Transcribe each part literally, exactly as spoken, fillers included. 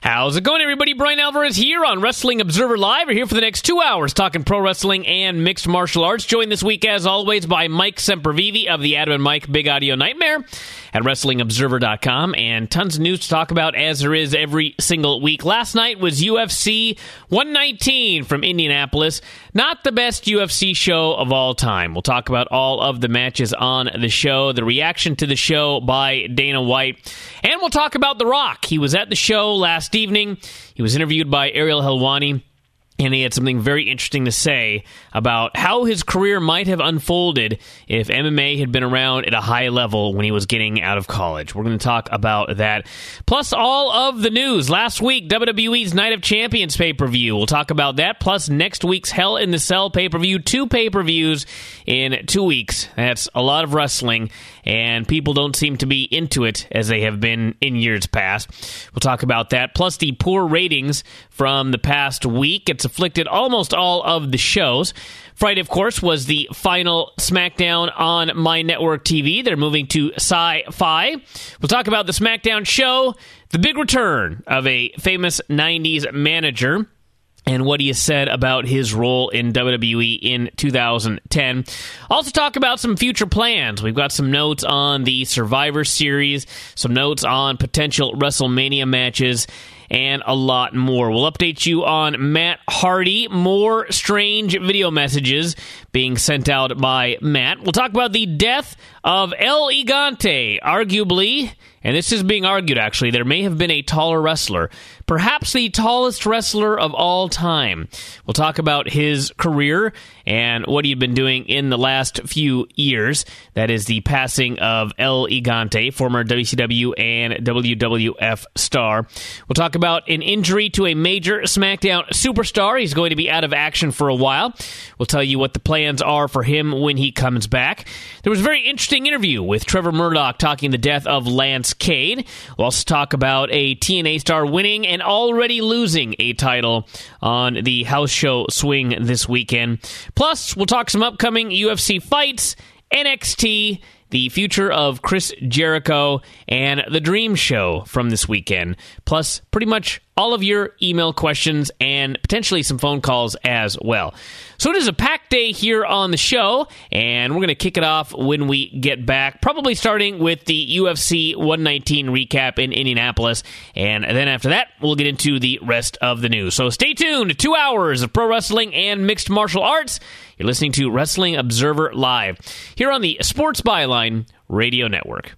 How's it going, everybody? Brian Alvarez here on Wrestling Observer Live. We're here for the next two hours talking pro wrestling and mixed martial arts. Joined this week, as always, by Mike Sempervive of the Adam and Mike Big Audio Nightmare at Wrestling Observer dot com, and tons of news to talk about, as there is every single week. Last night was U F C one nineteen from Indianapolis. Not the best U F C show of all time. We'll talk about all of the matches on the show, the reaction to the show by Dana White, and we'll talk about The Rock. He was at the show last evening. He was interviewed by Ariel Helwani, and he had something very interesting to say about how his career might have unfolded if M M A had been around at a high level when he was getting out of college. We're going to talk about that. Plus all of the news. Last week, W W E's Night of Champions pay-per-view. We'll talk about that. Plus next week's Hell in the Cell pay-per-view. Two pay-per-views in two weeks. That's a lot of wrestling, and people don't seem to be into it as they have been in years past. We'll talk about that. Plus the poor ratings from the past week. It's afflicted almost all of the shows. Friday, of course, was the final SmackDown on My Network T V. They're moving to Sci-Fi. We'll talk about the SmackDown show, the big return of a famous nineties manager, and what he has said about his role in W W E in two thousand ten. Also talk about some future plans. We've got some notes on the Survivor Series, some notes on potential WrestleMania matches, and a lot more. We'll update you on Matt Hardy. More strange video messages being sent out by Matt. We'll talk about the death of El Gigante. Arguably, and this is being argued actually, there may have been a taller wrestler. Perhaps the tallest wrestler of all time. We'll talk about his career and what he'd been doing in the last few years. That is the passing of El Gigante, former W C W and W W F star. We'll talk about an injury to a major SmackDown superstar. He's going to be out of action for a while. We'll tell you what the plans are for him when he comes back. There was a very interesting interview with Trevor Murdoch talking the death of Lance Cade. We'll also talk about a T N A star winning and already losing a title on the house show Swing this weekend. Plus, we'll talk some upcoming U F C fights, N X T, the future of Chris Jericho, and the Dream Show from this weekend. Plus, pretty much all of your email questions and potentially some phone calls as well. So it is a packed day here on the show, and we're going to kick it off when we get back, probably starting with the U F C one nineteen recap in Indianapolis, and then after that, we'll get into the rest of the news. So stay tuned. Two hours of pro wrestling and mixed martial arts. You're listening to Wrestling Observer Live here on the Sports Byline Radio Network.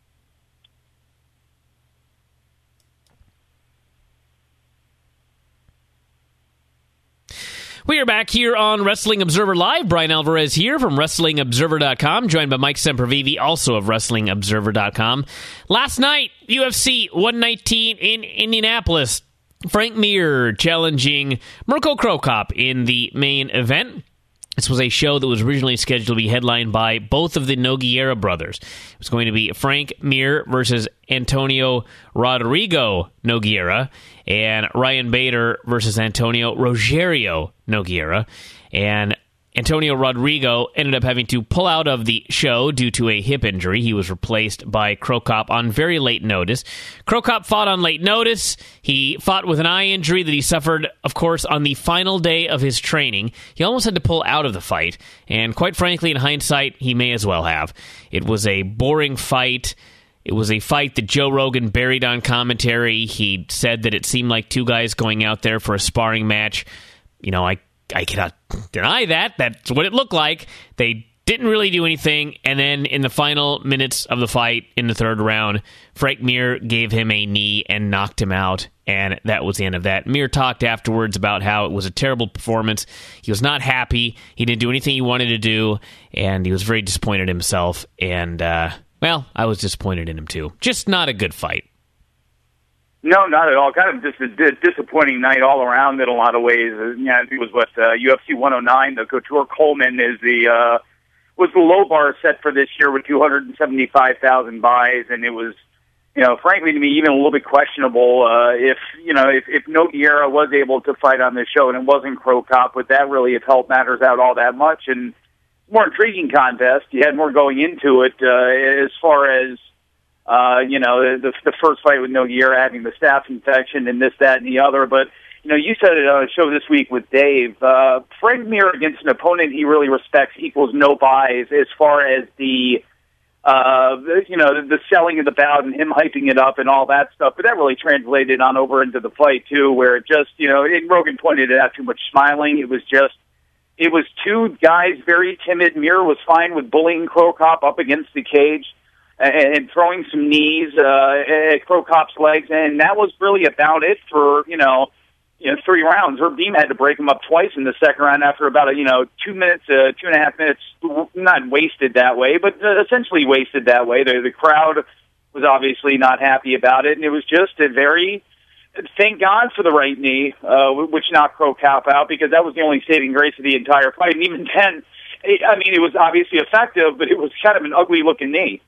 We are back here on Wrestling Observer Live. Brian Alvarez here from Wrestling Observer dot com, joined by Mike Sempervive, also of Wrestling Observer dot com. Last night, U F C one nineteen in Indianapolis. Frank Mir challenging Mirko Cro Cop in the main event. This was a show that was originally scheduled to be headlined by both of the Nogueira brothers. It was going to be Frank Mir versus Antonio Rodrigo Nogueira, and Ryan Bader versus Antonio Rogerio Nogueira. And Antonio Rodrigo ended up having to pull out of the show due to a hip injury. He was replaced by Cro Cop on very late notice. Cro Cop fought on late notice. He fought with an eye injury that he suffered, of course, on the final day of his training. He almost had to pull out of the fight, and quite frankly, in hindsight, he may as well have. It was a boring fight. It was a fight that Joe Rogan buried on commentary. He said that it seemed like two guys going out there for a sparring match. You know, I I cannot deny that. That's what it looked like. They didn't really do anything, and then in the final minutes of the fight, in the third round, Frank Mir gave him a knee and knocked him out, and that was the end of that. Mir talked afterwards about how it was a terrible performance. He was not happy. He didn't do anything he wanted to do, and he was very disappointed in himself, and, uh, well, I was disappointed in him too. Just not a good fight. No, not at all. Kind of just a d- disappointing night all around in a lot of ways. Uh, yeah, it was what uh, U F C one oh nine. The Couture Coleman is the uh, was the low bar set for this year with two hundred seventy-five thousand buys, and it was, you know, frankly to me even a little bit questionable uh, if you know if, if Nogueira was able to fight on this show and it wasn't Cro Cop, would that really have helped matters out all that much? And more intriguing contest. You had more going into it uh, as far as. Uh, you know, the, the first fight with Nogueira having the staph infection and this, that, and the other. But, you know, you said it on a show this week with Dave. Uh, Frank Mir against an opponent he really respects equals no buys as far as the, uh, you know, the, the selling of the bout and him hyping it up and all that stuff. But that really translated on over into the fight, too, where it just, you know, and Rogan pointed it out, too much smiling. It was just, it was two guys very timid. Mir was fine with bullying Cro Cop up against the cage and throwing some knees uh, at Cro Cop's legs, and that was really about it for, you know, you know, three rounds. Herb Dean had to break him up twice in the second round after about, a, you know, two minutes, uh, two and a half minutes, not wasted that way, but uh, essentially wasted that way. The, the crowd was obviously not happy about it, and it was just a very, thank God for the right knee, uh, which knocked Cro Cop out, because that was the only saving grace of the entire fight. And even then, it, I mean, it was obviously effective, but it was kind of an ugly-looking knee.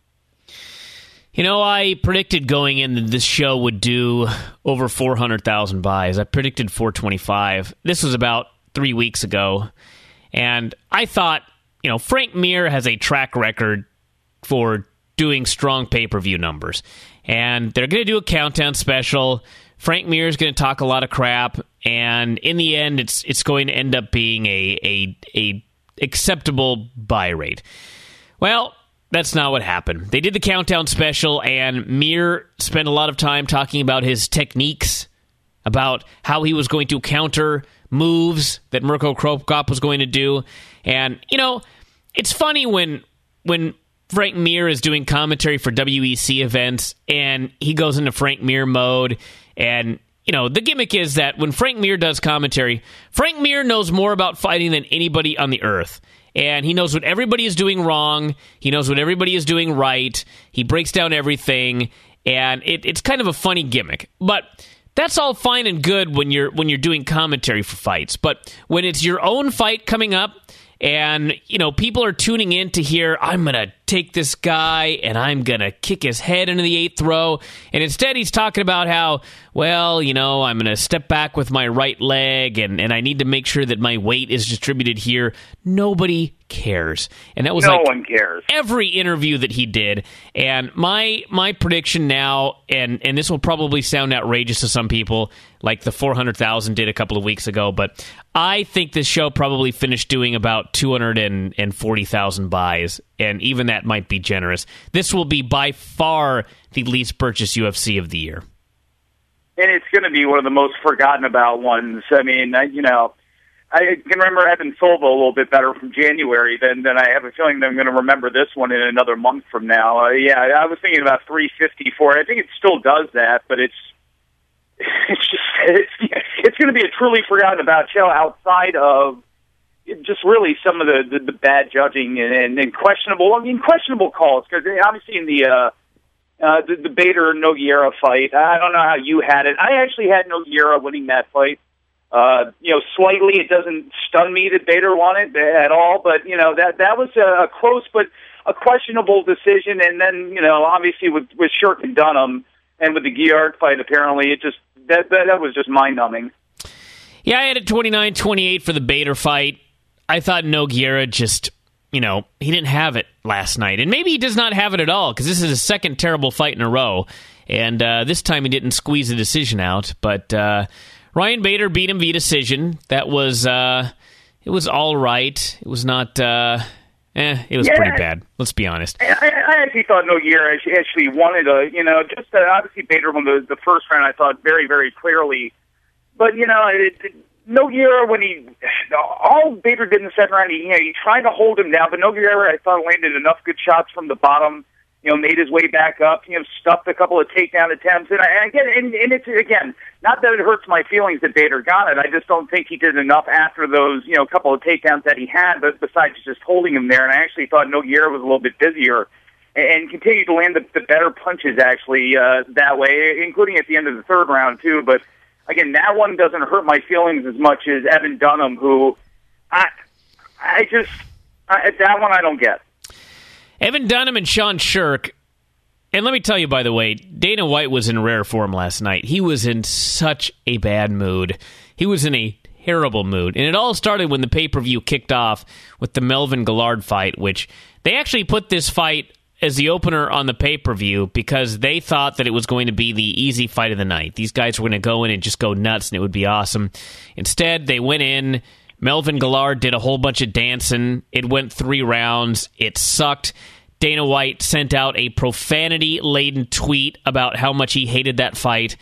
You know, I predicted going in that this show would do over four hundred thousand buys. I predicted four twenty-five. This was about three weeks ago. And I thought, you know, Frank Mir has a track record for doing strong pay-per-view numbers. And they're going to do a countdown special. Frank Mir is going to talk a lot of crap. And in the end, it's it's going to end up being a a, a acceptable buy rate. Well, that's not what happened. They did the countdown special, and Mir spent a lot of time talking about his techniques, about how he was going to counter moves that Mirko Cro Cop was going to do. And, you know, it's funny when when Frank Mir is doing commentary for W E C events, and he goes into Frank Mir mode, and, you know, the gimmick is that when Frank Mir does commentary, Frank Mir knows more about fighting than anybody on the earth. And he knows what everybody is doing wrong. He knows what everybody is doing right. He breaks down everything, and it, it's kind of a funny gimmick. But that's all fine and good when you're when you're doing commentary for fights. But when it's your own fight coming up, and you know people are tuning in to hear, I'm gonna take this guy and I'm gonna kick his head into the eighth row, and instead he's talking about how, well, you know, I'm gonna step back with my right leg, and, and I need to make sure that my weight is distributed here. Nobody cares. And that was no like one cares. Every interview that he did. And my my prediction now, and, and this will probably sound outrageous to some people, like the four hundred thousand did a couple of weeks ago, but I think this show probably finished doing about two hundred forty thousand buys, and even that might be generous. This will be by far the least purchased U F C of the year. And it's going to be one of the most forgotten about ones. I mean, you know, I can remember Evan Silva a little bit better from January than, than I have a feeling that I'm going to remember this one in another month from now. Uh, yeah, I was thinking about three fifty for it. I think it still does that, but it's it's just it's, it's going to be a truly forgotten about show outside of just really some of the, the, the bad judging and, and, and questionable, I mean, questionable calls, because obviously in the uh, uh, the, the Bader Nogueira fight, I don't know how you had it. I actually had Nogueira winning that fight. Uh, you know, slightly, it doesn't stun me that Bader won it at all, but, you know, that that was a, a close but a questionable decision. And then, you know, obviously with, with Shirk and Dunham and with the Guillard fight, apparently, it just, that, that, that was just mind-numbing. Yeah, I had it twenty-nine twenty-eight for the Bader fight. I thought Nogueira just, you know, he didn't have it last night. And maybe he does not have it at all, because this is his second terrible fight in a row. And uh, this time he didn't squeeze the decision out, but... Uh, Ryan Bader beat him via decision. That was, uh, it was all right. It was not, uh, eh, it was yeah, pretty bad. Let's be honest. I, I actually thought Nogueira actually wanted a, you know, just uh, obviously Bader won the, the first round, I thought, very, very clearly. But, you know, it, it, Nogueira, when he, all Bader did in the second round, he, you know, he tried to hold him down, but Nogueira, I thought, landed enough good shots from the bottom. You know, made his way back up, you know, stuffed a couple of takedown attempts. And, I, and again, and, and it's, again, not that it hurts my feelings that Bader got it. I just don't think he did enough after those, you know, couple of takedowns that he had, but besides just holding him there. And I actually thought Nogueira was a little bit busier and, and continued to land the, the better punches, actually, uh, that way, including at the end of the third round, too. But, again, that one doesn't hurt my feelings as much as Evan Dunham, who I, I just, I, that one I don't get. Evan Dunham and Sean Shirk, and let me tell you, by the way, Dana White was in rare form last night. He was in such a bad mood. He was in a terrible mood. And it all started when the pay-per-view kicked off with the Melvin Guillard fight, which they actually put this fight as the opener on the pay-per-view because they thought that it was going to be the easy fight of the night. These guys were going to go in and just go nuts, and it would be awesome. Instead, they went in. Melvin Gillard did a whole bunch of dancing. It went three rounds. It sucked. Dana White sent out a profanity-laden tweet about how much he hated that fight,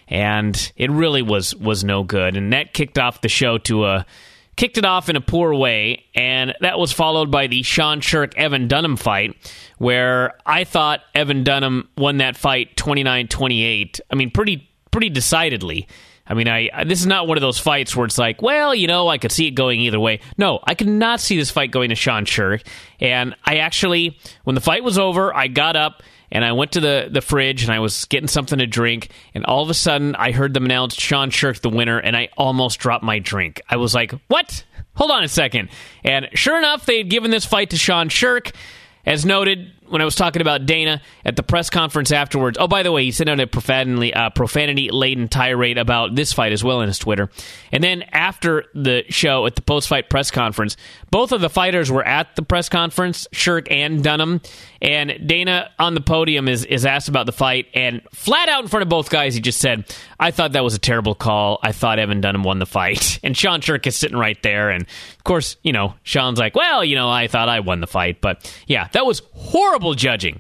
and it really was was no good. And that kicked off the show to a kicked it off in a poor way, and that was followed by the Sean Sherk-Evan Dunham fight, where I thought Evan Dunham won that fight twenty-nine twenty-eight. I mean, pretty pretty decidedly. I mean, I, I this is not one of those fights where it's like, well, you know, I could see it going either way. No, I could not see this fight going to Sean Sherk. And I actually, when the fight was over, I got up and I went to the, the fridge and I was getting something to drink. And all of a sudden, I heard them announce Sean Sherk the winner, and I almost dropped my drink. I was like, what? Hold on a second. And sure enough, they had given this fight to Sean Sherk. As noted when I was talking about Dana at the press conference afterwards. Oh, by the way, he sent out a profanity, uh, profanity-laden tirade about this fight as well on his Twitter. And then after the show at the post-fight press conference, both of the fighters were at the press conference, Sherk and Dunham. And Dana on the podium is, is asked about the fight, and flat out in front of both guys, he just said, I thought that was a terrible call. I thought Evan Dunham won the fight. And Sean Sherk is sitting right there. And, of course, you know, Sean's like, well, you know, I thought I won the fight. But, yeah, that was horrible judging.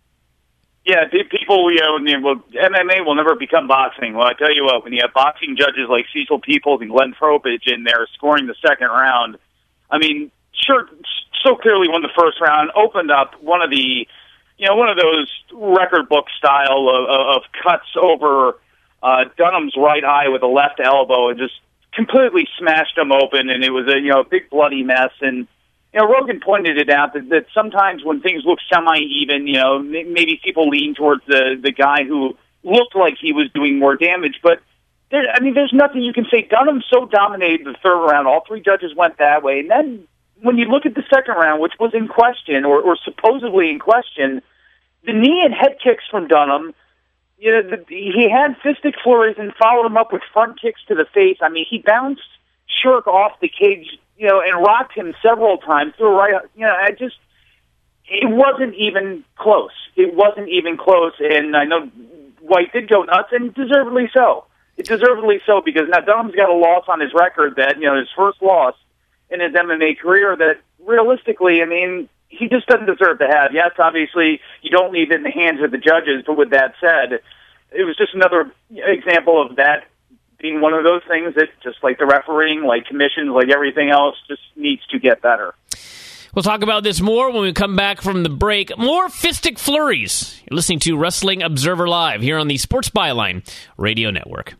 Yeah, people, you know, M M A will never become boxing. Well, I tell you what, when you have boxing judges like Cecil Peoples and Glenn Tropage in there scoring the second round, I mean, sure, so clearly won the first round, opened up one of the, you know, one of those record book style of, of cuts over uh, Dunham's right eye with a left elbow and just completely smashed him open, and it was a, you know, big bloody mess. And you know, Rogan pointed it out that, that sometimes when things look semi-even, you know, maybe people lean towards the the guy who looked like he was doing more damage. But there, I mean, there's nothing you can say. Dunham so dominated the third round; all three judges went that way. And then when you look at the second round, which was in question or, or supposedly in question, the knee and head kicks from Dunham. You know, the, he had fistic flurries and followed him up with front kicks to the face. I mean, he bounced Sherk off the cage, you know, and rocked him several times through right. You know, I just, it wasn't even close. It wasn't even close, and I know White did go nuts, and deservedly so. It deservedly so, because now Dunham's got a loss on his record that, you know, his first loss in his M M A career that realistically, I mean, he just doesn't deserve to have. Yes, obviously, you don't leave it in the hands of the judges, but with that said, it was just another example of that being one of those things that, just like the refereeing, like commissions, like everything else, just needs to get better. We'll talk about this more when we come back from the break. More fistic flurries. You're listening to Wrestling Observer Live here on the Sports Byline Radio Network.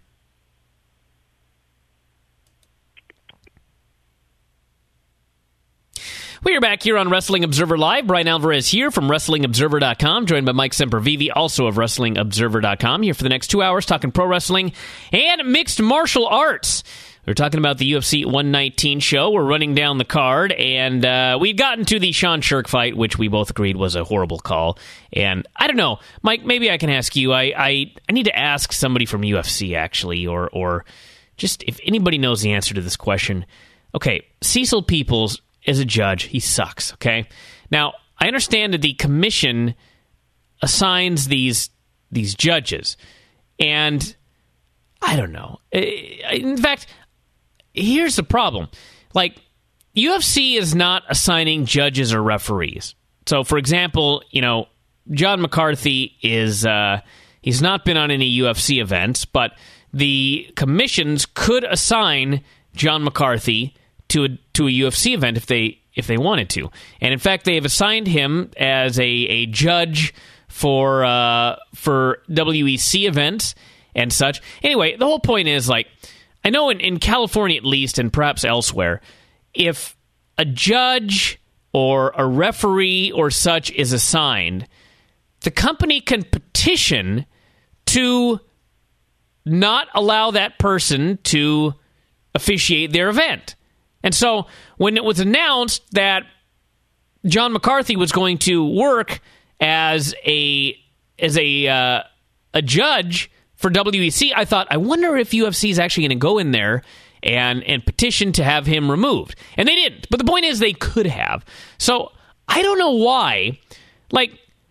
We are back here on Wrestling Observer Live. Brian Alvarez here from Wrestling Observer dot com, joined by Mike Sempervive, also of Wrestling Observer dot com, here for the next two hours talking pro wrestling and mixed martial arts. We're talking about the U F C one nineteen show. We're running down the card, and uh, we'd gotten to the Sean Sherk fight, which we both agreed was a horrible call. And I don't know, Mike, maybe I can ask you. I, I, I need to ask somebody from U F C, actually, or or just if anybody knows the answer to this question. Okay, Cecil Peoples is a judge. He sucks, okay? Now, I understand that the commission assigns these these judges, and I don't know. In fact, here's the problem. Like, U F C is not assigning judges or referees. So, for example, you know, John McCarthy is, uh, he's not been on any U F C events, but the commissions could assign John McCarthy to a, to a U F C event if they if they wanted to. And in fact, they have assigned him as a, a judge for uh, for W E C events and such. Anyway, the whole point is, like, I know in, in California at least, and perhaps elsewhere, if a judge or a referee or such is assigned, the company can petition to not allow that person to officiate their event. And so when it was announced that John McCarthy was going to work as a as a uh, a judge for W E C, I thought, I wonder if U F C is actually going to go in there and and petition to have him removed. And they didn't. But the point is, they could have. So I don't know why. Like,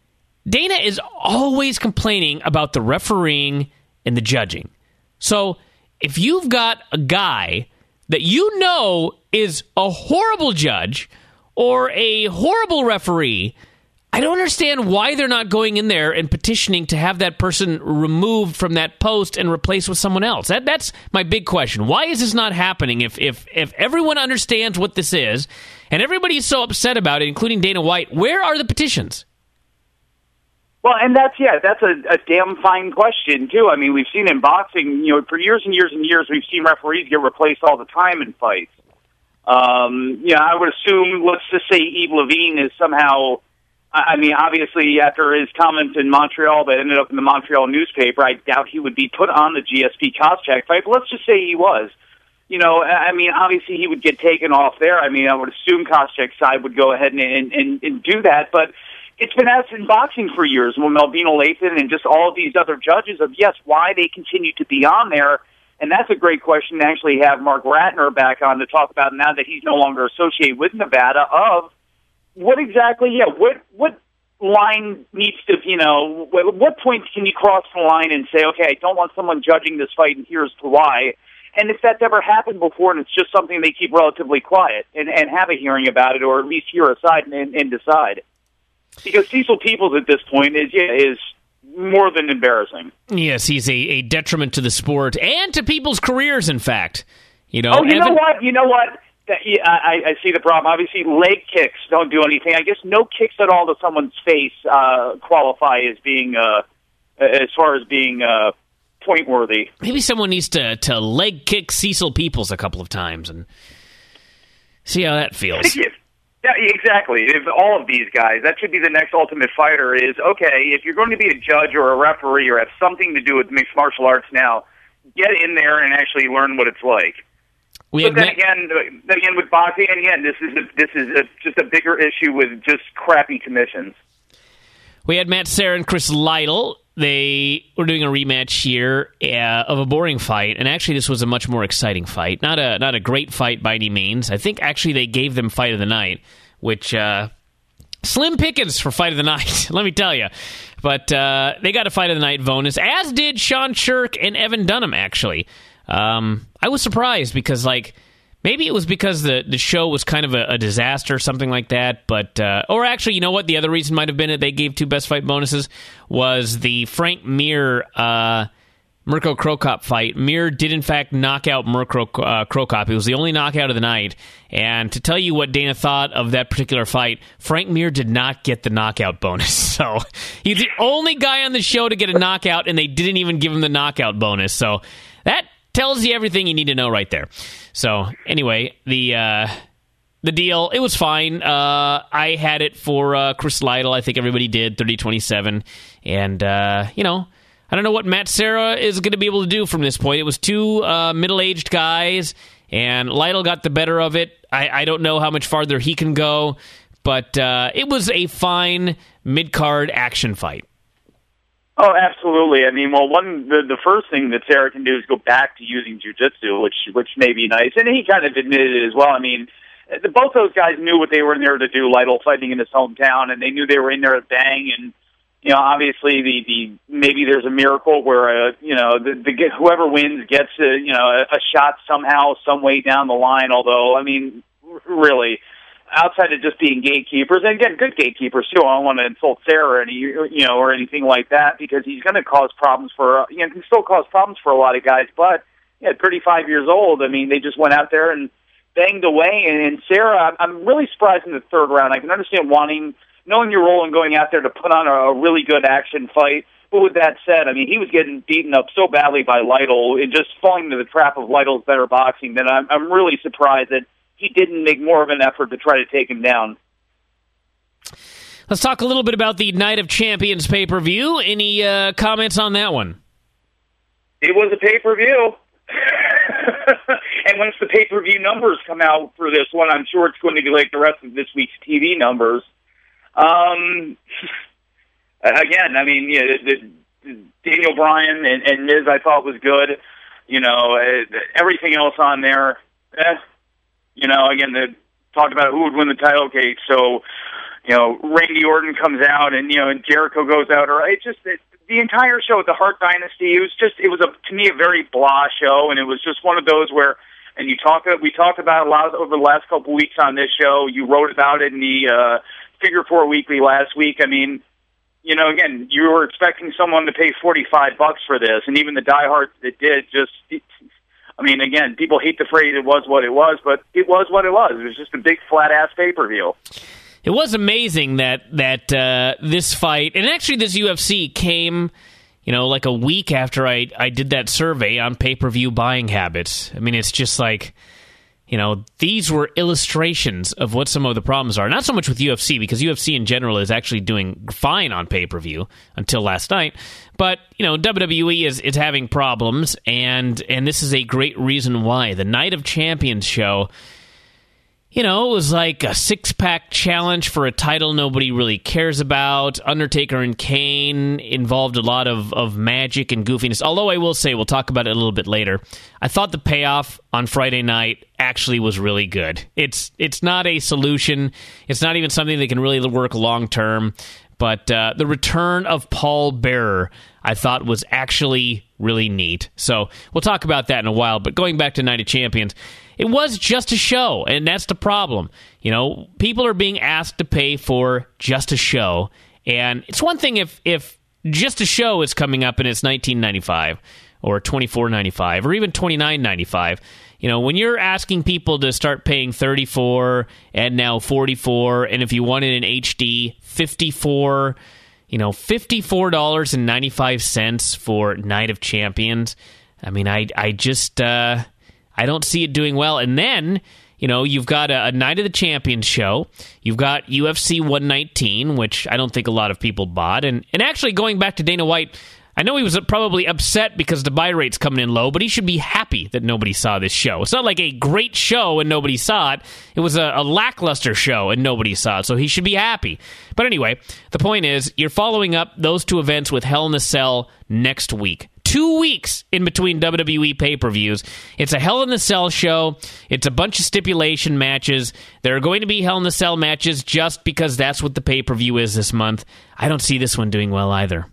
Dana is always complaining about the refereeing and the judging. So if you've got a guy that you know is a horrible judge or a horrible referee, I don't understand why they're not going in there and petitioning to have that person removed from that post and replaced with someone else. That that's my big question. Why is this not happening? If if if everyone understands what this is and everybody's so upset about it, including Dana White, where are the petitions? Well, and that's, yeah, that's a, a damn fine question, too. I mean, we've seen in boxing, you know, for years and years and years, we've seen referees get replaced all the time in fights. Um, you know, I would assume, let's just say Yves Lavigne is somehow, I mean, obviously, after his comments in Montreal that ended up in the Montreal newspaper, I doubt he would be put on the G S P Koscheck fight, but let's just say he was. You know, I mean, obviously he would get taken off there. I mean, I would assume Koscheck's side would go ahead and, and, and, and do that, but it's been asked in boxing for years when Melvino Lathan and just all of these other judges of, yes, why they continue to be on there. And that's a great question to actually have Mark Ratner back on to talk about now that he's no longer associated with Nevada of what exactly, yeah, what what line needs to, you know, what, what point can you cross the line and say, okay, I don't want someone judging this fight and here's why. And if that's ever happened before and it's just something they keep relatively quiet and, and have a hearing about it or at least hear a side and, and decide. Because Cecil Peoples at this point is yeah, is more than embarrassing. Yes, he's a, a detriment to the sport and to people's careers, in fact. You know, oh, you Evan- know what? You know what? That, yeah, I, I see the problem. Obviously, leg kicks don't do anything. I guess no kicks at all to someone's face uh, qualify as being, uh, as far as being uh, point-worthy. Maybe someone needs to, to leg kick Cecil Peoples a couple of times and see how that feels. Yeah, exactly. If all of these guys, that should be the next Ultimate Fighter is, okay, if you're going to be a judge or a referee or have something to do with mixed martial arts now, get in there and actually learn what it's like. We but then met- again, again with boxing, and again, this is a, this is a, just a bigger issue with just crappy commissions. We had Matt Serra and Chris Lytle. They were doing a rematch here uh, of a boring fight, and actually this was a much more exciting fight. Not a not a great fight by any means. I think actually they gave them fight of the night, which uh, slim pickings for fight of the night, let me tell you. But uh, they got a fight of the night bonus, as did Sean Shirk and Evan Dunham, actually. Um, I was surprised because, like, maybe it was because the, the show was kind of a, a disaster or something like that. But uh, or actually, you know what? The other reason might have been that they gave two best fight bonuses was the Frank Mir uh, Mirko Cro Cop fight. Mir did, in fact, knock out Mirko uh, Cro Cop. It was the only knockout of the night. And to tell you what Dana thought of that particular fight, Frank Mir did not get the knockout bonus. So he's the only guy on the show to get a knockout, and they didn't even give him the knockout bonus. So that tells you everything you need to know right there. So anyway, the uh, the deal, it was fine. Uh, I had it for uh, Chris Lytle. I think everybody did, thirty twenty-seven. And, uh, you know, I don't know what Matt Serra is going to be able to do from this point. It was two uh, middle-aged guys, and Lytle got the better of it. I, I don't know how much farther he can go, but uh, it was a fine mid-card action fight. Oh, absolutely. I mean, well, one the, the first thing that Sarah can do is go back to using jiu-jitsu, which which may be nice. And he kind of admitted it as well. I mean, the, both those guys knew what they were in there to do, Lytle fighting in his hometown, and they knew they were in there to bang. And, you know, obviously the, the maybe there's a miracle where, uh, you know, the, the whoever wins gets, a, you know, a, a shot somehow, some way down the line, although, I mean, really, outside of just being gatekeepers, and again, good gatekeepers too. I don't want to insult Sarah or any, you know, or anything like that, because he's going to cause problems for, you know, can still cause problems for a lot of guys. But yeah, at thirty-five years old, I mean, they just went out there and banged away. And, and Sarah, I'm really surprised in the third round. I can understand wanting, knowing your role and going out there to put on a, a really good action fight. But with that said, I mean, he was getting beaten up so badly by Lytle and just falling into the trap of Lytle's better boxing that I'm, I'm really surprised that he didn't make more of an effort to try to take him down. Let's talk a little bit about the Night of Champions pay-per-view. Any uh, comments on that one? It was a pay-per-view. And once the pay-per-view numbers come out for this one, I'm sure it's going to be like the rest of this week's T V numbers. Um, again, I mean, yeah, the, the Daniel Bryan and, and Miz I thought was good. You know, uh, everything else on there, eh. You know, again, they talked about who would win the title case. So, you know, Randy Orton comes out and, you know, and Jericho goes out, or it just, it, the entire show, the Hart Dynasty, it was just, it was, a, to me, a very blah show, and it was just one of those where, and you talk, we talked about it a lot over the last couple of weeks on this show, you wrote about it in the uh, Figure Four Weekly last week. I mean, you know, again, you were expecting someone to pay forty-five bucks for this, and even the diehards that did just, I mean, again, people hate the phrase, it was what it was, but it was what it was. It was just a big flat-ass pay-per-view. It was amazing that that uh, this fight, and actually this U F C came, you know, like a week after I, I did that survey on pay-per-view buying habits. I mean, it's just like, you know, these were illustrations of what some of the problems are. Not so much with U F C, because U F C in general is actually doing fine on pay-per-view until last night. But, you know, W W E is, is having problems, and and this is a great reason why. The Night of Champions show, you know, it was like a six-pack challenge for a title nobody really cares about. Undertaker and Kane involved a lot of, of magic and goofiness. Although I will say, we'll talk about it a little bit later, I thought the payoff on Friday night actually was really good. It's it's not a solution. It's not even something that can really work long-term. But uh, the return of Paul Bearer, I thought, was actually really neat. So we'll talk about that in a while. But going back to Night of Champions, it was just a show, and that's the problem. You know, people are being asked to pay for just a show, and it's one thing if if just a show is coming up and it's nineteen ninety-five or twenty-four ninety-five or even twenty-nine ninety-five. You know, when you're asking people to start paying thirty-four and now forty-four, and if you wanted an H D, fifty-four, you know, fifty-four dollars and ninety-five cents for Night of Champions. I mean, I I just uh, I don't see it doing well. And then, you know, you've got a, a Night of the Champions show. You've got U F C one nineteen, which I don't think a lot of people bought. And and actually, going back to Dana White, I know he was probably upset because the buy rate's coming in low, but he should be happy that nobody saw this show. It's not like a great show and nobody saw it. It was a, a lackluster show and nobody saw it, so he should be happy. But anyway, the point is, you're following up those two events with Hell in a Cell next week. Two weeks in between W W E pay-per-views. It's a Hell in a Cell show. It's a bunch of stipulation matches. There are going to be Hell in a Cell matches just because that's what the pay-per-view is this month. I don't see this one doing well either.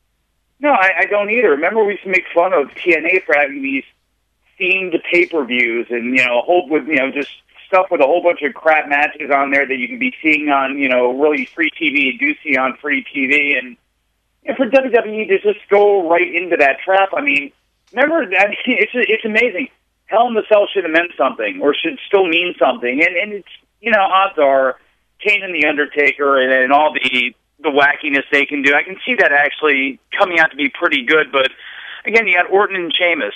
No, I, I don't either. Remember, we used to make fun of T N A for having these themed pay-per-views, and you know, a whole with you know just stuff with a whole bunch of crap matches on there that you can be seeing on you know really free T V and do see on free T V, and, and for W W E to just go right into that trap. I mean, remember, I mean, it's it's amazing. Hell in the Cell should have meant something, or should still mean something, and and it's you know odds are Kane and the Undertaker and, and all the. the wackiness they can do. I can see that actually coming out to be pretty good, but again, you got Orton and Sheamus.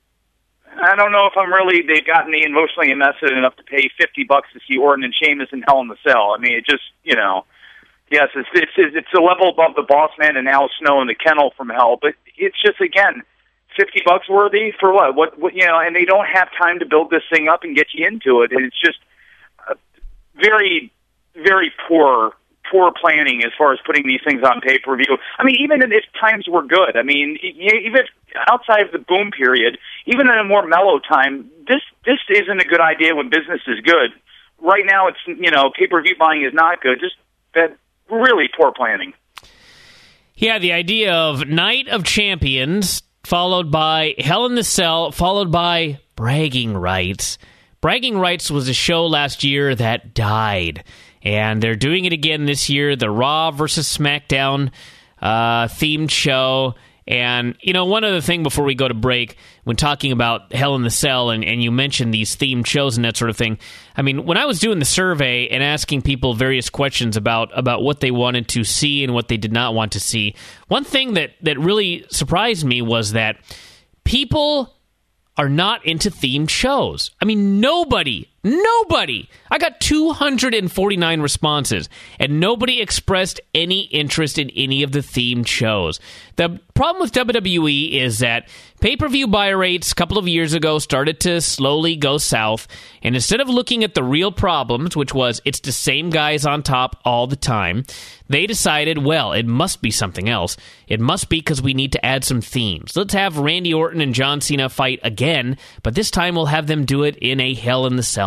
I don't know if I'm really, they've gotten me emotionally invested enough to pay fifty bucks to see Orton and Sheamus in Hell in the Cell. I mean, it just, you know, yes, it's, it's, it's a level above the Boss Man and Al Snow in the Kennel from Hell, but it's just, again, fifty bucks worthy for what? What, what you know, and they don't have time to build this thing up and get you into it. And it's just uh, very, very poor poor planning as far as putting these things on pay-per-view. I mean, even if times were good, I mean, even outside of the boom period, even in a more mellow time, this this isn't a good idea when business is good. Right now, it's, you know, pay-per-view buying is not good. Just that really poor planning. Yeah, the idea of Night of Champions, followed by Hell in the Cell, followed by Bragging Rights. Bragging Rights was a show last year that died. And they're doing it again this year, the Raw versus SmackDown uh, themed show. And, you know, one other thing before we go to break, when talking about Hell in the Cell, and, and you mentioned these themed shows and that sort of thing, I mean, when I was doing the survey and asking people various questions about, about what they wanted to see and what they did not want to see, one thing that, that really surprised me was that people are not into themed shows. I mean, nobody, nobody. I got two hundred forty-nine responses, and nobody expressed any interest in any of the themed shows. The problem with W W E is that pay-per-view buy rates a couple of years ago started to slowly go south, and instead of looking at the real problems, which was it's the same guys on top all the time, they decided, well, it must be something else. It must be because we need to add some themes. Let's have Randy Orton and John Cena fight again, but this time we'll have them do it in a Hell in the Cell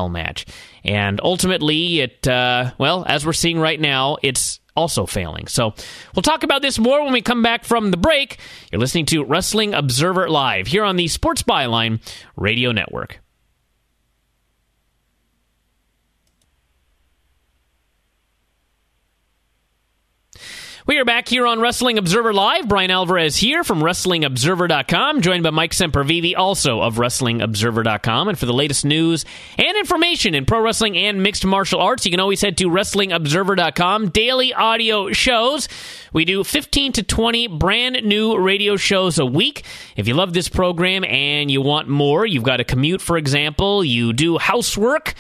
hell match. And ultimately, it uh, well, as we're seeing right now, it's also failing. So we'll talk about this more when we come back from the break. You're listening to Wrestling Observer Live here on the Sports Byline Radio Network. We are back here on Wrestling Observer Live. Brian Alvarez here from Wrestling Observer dot com, joined by Mike Sempervive, also of Wrestling Observer dot com. And for the latest news and information in pro wrestling and mixed martial arts, you can always head to Wrestling Observer dot com. Daily audio shows. We do fifteen to twenty brand new radio shows a week. If you love this program and you want more, you've got a commute, for example, you do housework,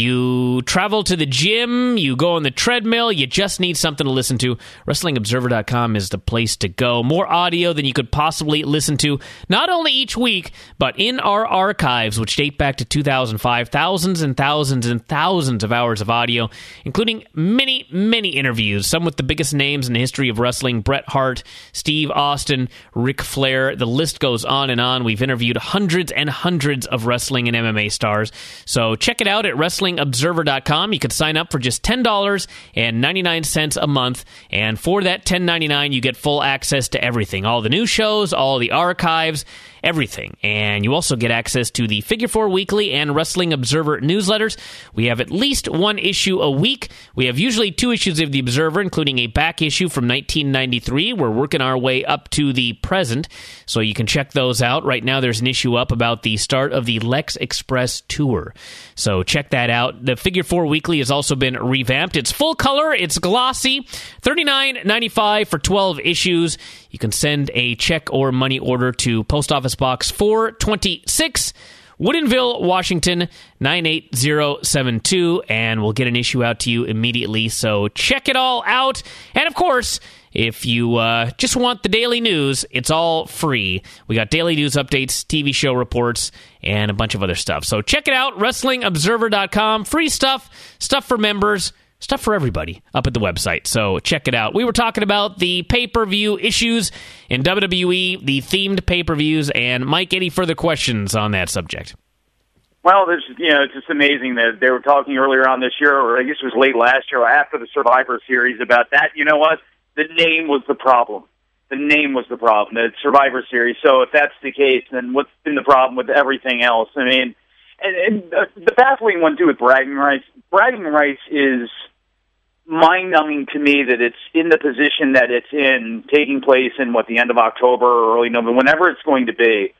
you travel to the gym, you go on the treadmill, you just need something to listen to, Wrestling Observer dot com is the place to go. More audio than you could possibly listen to, not only each week, but in our archives, which date back to two thousand five. Thousands and thousands and thousands of hours of audio, including many, many interviews, some with the biggest names in the history of wrestling: Bret Hart, Steve Austin, Ric Flair. The list goes on and on. We've interviewed hundreds and hundreds of wrestling and M M A stars. So check it out at Wrestling Observer dot com. You can sign up for just ten dollars and ninety-nine cents a month, and for that ten dollars and ninety-nine cents, you get full access to everything, all the new shows, all the archives, everything. And you also get access to the Figure Four Weekly and Wrestling Observer newsletters. We have at least one issue a week. We have usually two issues of the Observer, including a back issue from nineteen ninety-three. We're working our way up to the present, so you can check those out. Right now, there's an issue up about the start of the Lex Express Tour, so check that out. The Figure Four Weekly has also been revamped. It's full color, it's glossy, thirty-nine ninety-five for twelve issues. You can send a check or money order to Post Office Box four twenty-six, Woodinville, Washington, nine eight zero seven two, and we'll get an issue out to you immediately. So check it all out. And of course, if you uh, just want the daily news, it's all free. We got daily news updates, T V show reports, and a bunch of other stuff. So check it out, Wrestling Observer dot com. Free stuff, stuff for members, stuff for everybody up at the website. So check it out. We were talking about the pay-per-view issues in W W E, the themed pay-per-views, and Mike, any further questions on that subject? Well, there's, you know, it's just amazing that they were talking earlier on this year, or I guess it was late last year, after the Survivor Series, about that. You know what? The name was the problem. The name was the problem, the Survivor Series. So if that's the case, then what's been the problem with everything else? I mean, and, and uh, the baffling one, too, with bragging rights, bragging rights is mind-numbing to me that it's in the position that it's in, taking place in, what, the end of October or early November, whenever it's going to be.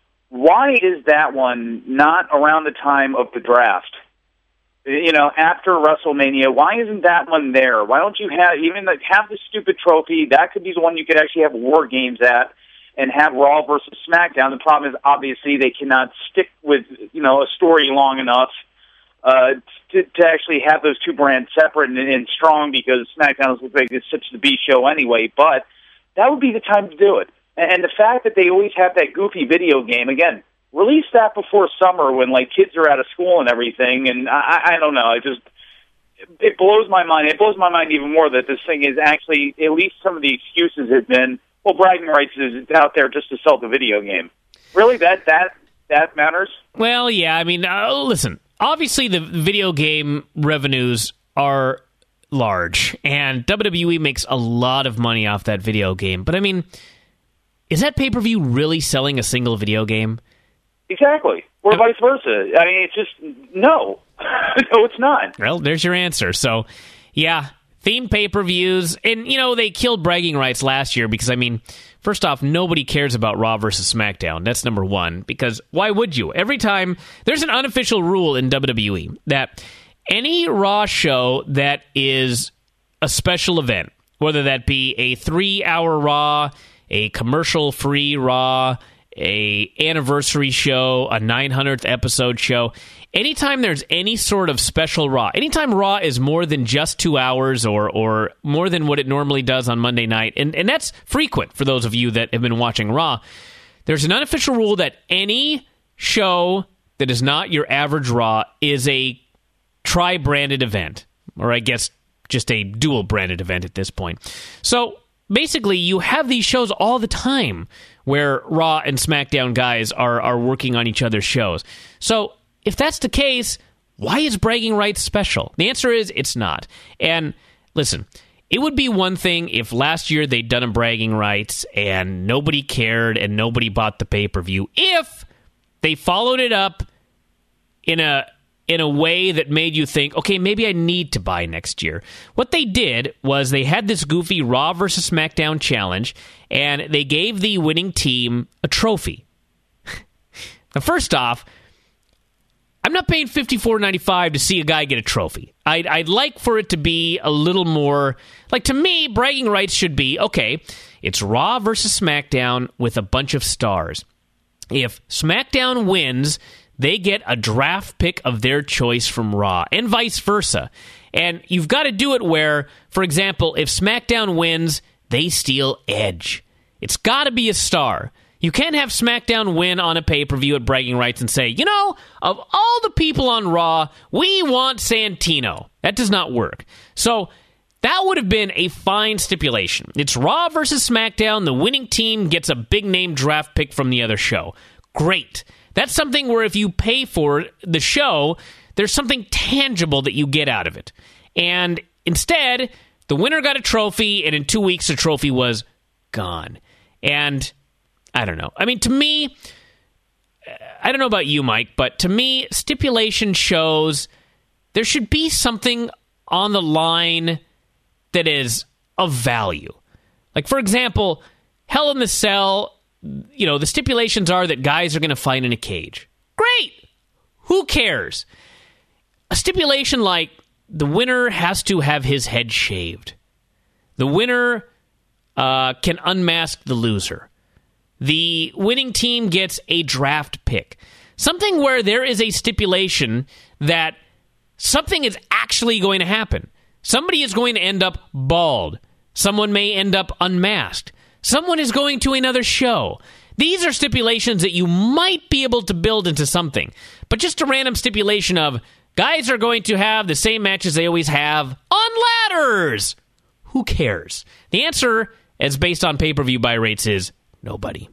Why is that one not around the time of the draft? You know, after WrestleMania, why isn't that one there? Why don't you have, even like, have the stupid trophy? That could be the one you could actually have War Games at and have Raw versus SmackDown. The problem is, obviously, they cannot stick with, you know, a story long enough uh, to, to actually have those two brands separate and, and strong, because SmackDown looks like it's such the B show anyway. But that would be the time to do it. And, and the fact that they always have that goofy video game, again, release that before summer when, like, kids are out of school and everything. And I, I don't know. It just, it blows my mind. It blows my mind even more that this thing is actually, at least some of the excuses have been, well, bragging rights is out there just to sell the video game. Really? That, that, that matters? Well, yeah. I mean, uh, listen, obviously the video game revenues are large, and W W E makes a lot of money off that video game. But, I mean, is that pay-per-view really selling a single video game? Exactly. Or vice versa. I mean, it's just, no. No, it's not. Well, there's your answer. So, yeah, themed pay-per-views. And, you know, they killed bragging rights last year because, I mean, first off, nobody cares about Raw versus SmackDown. That's number one. Because why would you? Every time, there's an unofficial rule in W W E that any Raw show that is a special event, whether that be a three-hour Raw, a commercial-free Raw, a anniversary show, a nine hundredth episode show, anytime there's any sort of special Raw, anytime Raw is more than just two hours or or more than what it normally does on Monday night, and, and that's frequent for those of you that have been watching Raw, there's an unofficial rule that any show that is not your average Raw is a tri-branded event, or I guess just a dual-branded event at this point. So basically, you have these shows all the time where Raw and SmackDown guys are are working on each other's shows. So if that's the case, Why is bragging rights special? The answer is it's not. And listen, it would be one thing if last year they'd done a bragging rights and nobody cared and nobody bought the pay-per-view. If they followed it up in a in a way that made you think, okay, maybe I need to buy next year. What they did was they had this goofy Raw versus SmackDown challenge, and they gave the winning team a trophy. Now, first off, I'm not paying fifty-four ninety-five to see a guy get a trophy. I'd, I'd like for it to be a little more... Like, to me, bragging rights should be, okay, it's Raw versus SmackDown with a bunch of stars. If SmackDown wins, they get a draft pick of their choice from Raw, and vice versa. And you've got to do it where, for example, if SmackDown wins, they steal Edge. It's got to be a star. You can't have SmackDown win on a pay-per-view at bragging rights and say, you know, of all the people on Raw, we want Santino. That does not work. So that would have been a fine stipulation. It's Raw versus SmackDown. The winning team gets a big-name draft pick from the other show. Great. That's something where if you pay for the show, there's something tangible that you get out of it. And instead, the winner got a trophy, and in two weeks, the trophy was gone. And I don't know. I mean, to me, I don't know about you, Mike, but to me, stipulation shows there should be something on the line that is of value. Like, for example, Hell in the Cell, you know, the stipulations are that guys are going to fight in a cage. Great! Who cares? A stipulation like the winner has to have his head shaved. The winner uh, can unmask the loser. The winning team gets a draft pick. Something where there is a stipulation that something is actually going to happen. Somebody is going to end up bald. Someone may end up unmasked. Someone is going to another show. These are stipulations that you might be able to build into something. But just a random stipulation of guys are going to have the same matches they always have on ladders. Who cares? The answer, as based on pay-per-view buy rates, is nobody.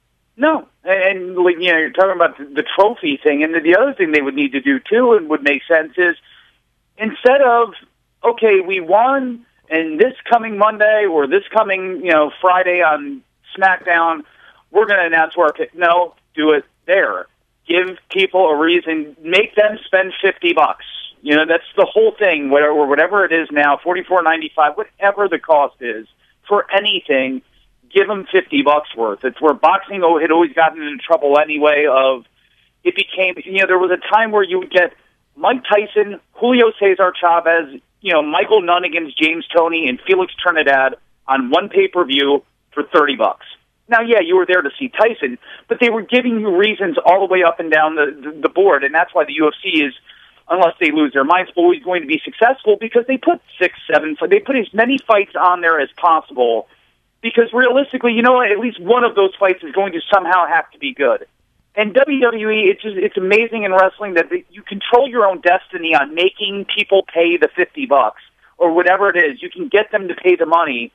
No, and you know, you're talking about the trophy thing, and the other thing they would need to do too, and would make sense, is instead of, okay, we won, and this coming Monday or this coming, you know, Friday on SmackDown, we're going to announce where our pick. No, do it there. Give people a reason. Make them spend fifty bucks. You know, that's the whole thing, whatever, whatever it is now, forty-four ninety-five, whatever the cost is for anything. Give them fifty bucks worth. It's where boxing had always gotten into trouble anyway. Of it became, you know, there was a time where you would get Mike Tyson, Julio Cesar Chavez, you know, Michael Nunn against James Toney, and Felix Trinidad on one pay per view for thirty bucks. Now, yeah, you were there to see Tyson, but they were giving you reasons all the way up and down the the, the board, and that's why the U F C is, unless they lose their minds, always going to be successful because they put six, seven, they put as many fights on there as possible. Because realistically, you know, at least one of those fights is going to somehow have to be good. And W W E, it's just, it's amazing in wrestling that you control your own destiny on making people pay the fifty bucks or whatever it is. You can get them to pay the money.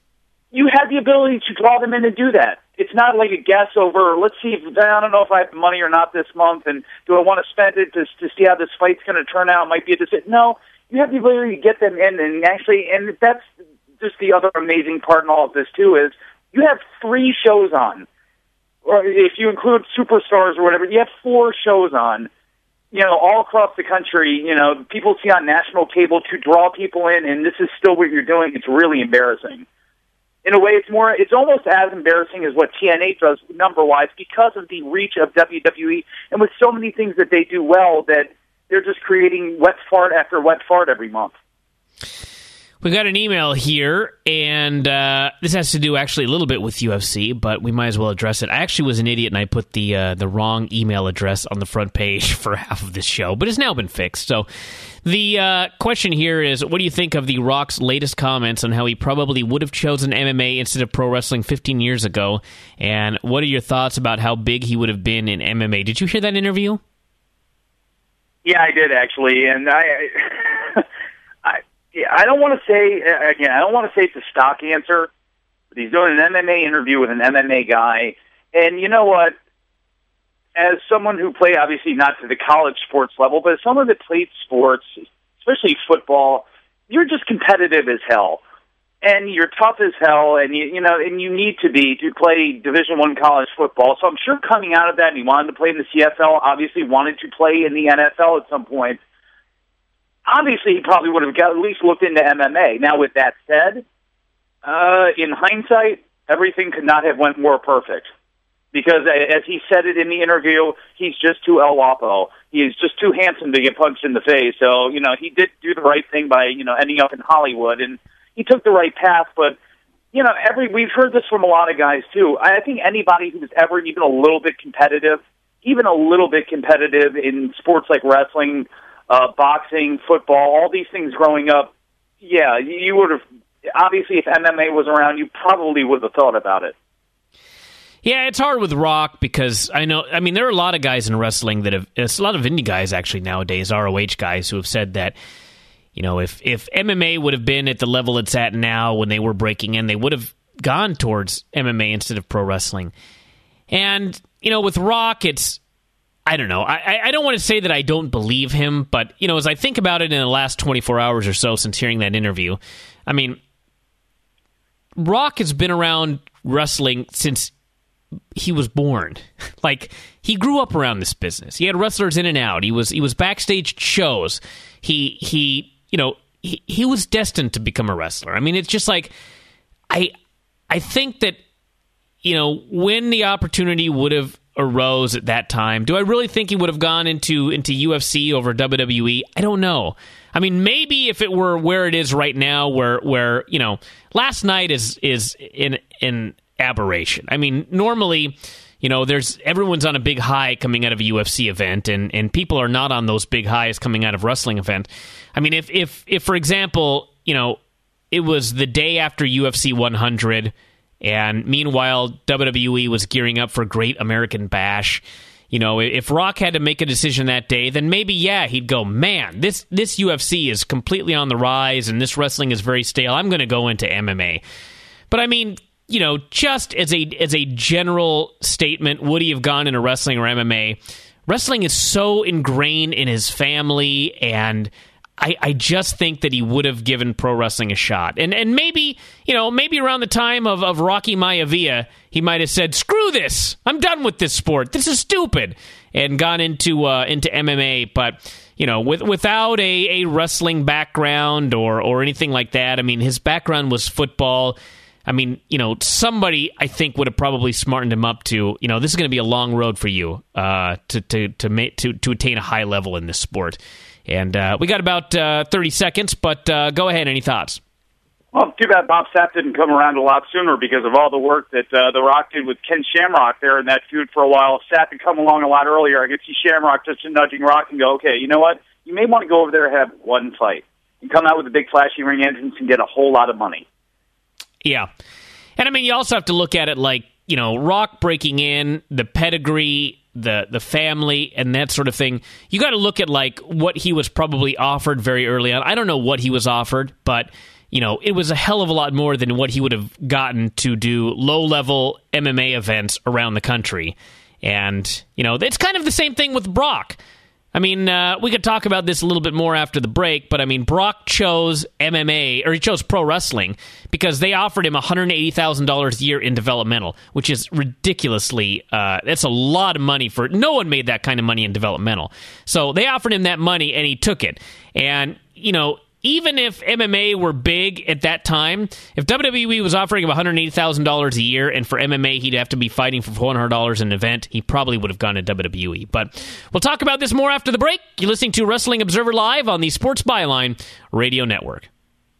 You have the ability to draw them in and do that. It's not like a guess over, let's see, if, I don't know if I have the money or not this month, and do I want to spend it to, to see how this fight's going to turn out? It might be a decision. No, you have the ability to get them in, and actually, and that's just the other amazing part in all of this, too, is you have three shows on. Or if you include superstars or whatever, you have four shows on, you know, all across the country. You know, people see on national cable to draw people in, and this is still what you're doing. It's really embarrassing. In a way, it's more, it's almost as embarrassing as what T N A does number-wise because of the reach of W W E and with so many things that they do well that they're just creating wet fart after wet fart every month. We got an email here, and uh, this has to do actually a little bit with U F C, but we might as well address it. I actually was an idiot, and I put the uh, the wrong email address on the front page for half of this show, but it's now been fixed. So the uh, question here is, what do you think of The Rock's latest comments on how he probably would have chosen M M A instead of pro wrestling fifteen years ago, and what are your thoughts about how big he would have been in M M A? Did you hear that interview? Yeah, I did, actually, and I... I Yeah, I don't want to say, again, I don't want to say it's a stock answer, but he's doing an M M A interview with an M M A guy. And you know what? as someone who played, obviously not to the college sports level, but as someone that played sports, especially football, you're just competitive as hell. And you're tough as hell, and you you know, and you need to be to play Division One college football. So I'm sure coming out of that, and he wanted to play in the C F L, obviously wanted to play in the N F L at some point. Obviously, he probably would have got, at least looked into M M A. Now, with that said, uh, in hindsight, everything could not have went more perfect. Because, as he said it in the interview, he's just too El Guapo. He is just too handsome to get punched in the face. So, you know, he did do the right thing by, you know, ending up in Hollywood, and he took the right path. But, you know, every we've heard this from a lot of guys, too. I think anybody who's ever even a little bit competitive, even a little bit competitive in sports like wrestling, uh, boxing, football, all these things growing up, yeah, you would have, obviously, if M M A was around, you probably would have thought about it. Yeah, it's hard with Rock because I know, I mean, there are a lot of guys in wrestling that have, it's a lot of indie guys actually nowadays, R O H guys, who have said that, you know, if, if M M A would have been at the level it's at now when they were breaking in, they would have gone towards M M A instead of pro wrestling. And, you know, with Rock, it's, I don't know, I, I don't want to say that I don't believe him, but, you know, as I think about it in the last twenty-four hours or so since hearing that interview, I mean, Rock has been around wrestling since he was born. Like, he grew up around this business. He had wrestlers in and out. He was he was backstage shows. He he you know he, he was destined to become a wrestler. I mean, it's just like I I think that, you know, when the opportunity would have arose at that time, do I really think he would have gone into into U F C over W W E? I don't know. I mean, maybe if it were where it is right now, where where you know, last night is is in in aberration. I mean, normally, you know, there's everyone's on a big high coming out of a U F C event, and, and people are not on those big highs coming out of wrestling event. I mean, if if if for example, you know, it was the day after U F C one hundred, and meanwhile W W E was gearing up for Great American Bash. You know, if Rock had to make a decision that day, then maybe, yeah, he'd go, man, this this U F C is completely on the rise, and this wrestling is very stale. I'm going to go into M M A. But I mean, you know, just as a as a general statement, would he have gone into wrestling or M M A? Wrestling is so ingrained in his family, and I, I just think that he would have given pro wrestling a shot. And and maybe, you know, maybe around the time of, of Rocky Maivia, he might have said, screw this, I'm done with this sport, this is stupid, and gone into uh, into M M A. But, you know, with, without a, a wrestling background or, or anything like that, I mean, his background was football. I mean, you know, somebody I think would have probably smartened him up to, you know, this is going to be a long road for you uh, to to to, make, to to attain a high level in this sport. And uh, we got about uh, thirty seconds, but uh, go ahead. Any thoughts? Well, too bad Bob Sapp didn't come around a lot sooner because of all the work that uh, The Rock did with Ken Shamrock there in that feud for a while. If Sapp had come along a lot earlier, I could see Shamrock just nudging Rock and go, okay, you know what? You may want to go over there and have one fight. You come out with a big flashy ring entrance and get a whole lot of money. Yeah. And I mean, you also have to look at it like, you know, Rock breaking in, the pedigree, the the family, and that sort of thing. You got to look at, like, what he was probably offered very early on. I don't know what he was offered, but, you know, it was a hell of a lot more than what he would have gotten to do low-level M M A events around the country. And, you know, it's kind of the same thing with Brock. I mean, uh, we could talk about this a little bit more after the break, but I mean, Brock chose M M A, or he chose pro wrestling, because they offered him one hundred eighty thousand dollars a year in developmental, which is ridiculously, uh, that's a lot of money for, no one made that kind of money in developmental. So they offered him that money, and he took it. And, you know, even if M M A were big at that time, if W W E was offering him one hundred eighty thousand dollars a year, and for M M A he'd have to be fighting for four hundred dollars an event, he probably would have gone to W W E. But we'll talk about this more after the break. You're listening to Wrestling Observer Live on the Sports Byline Radio Network.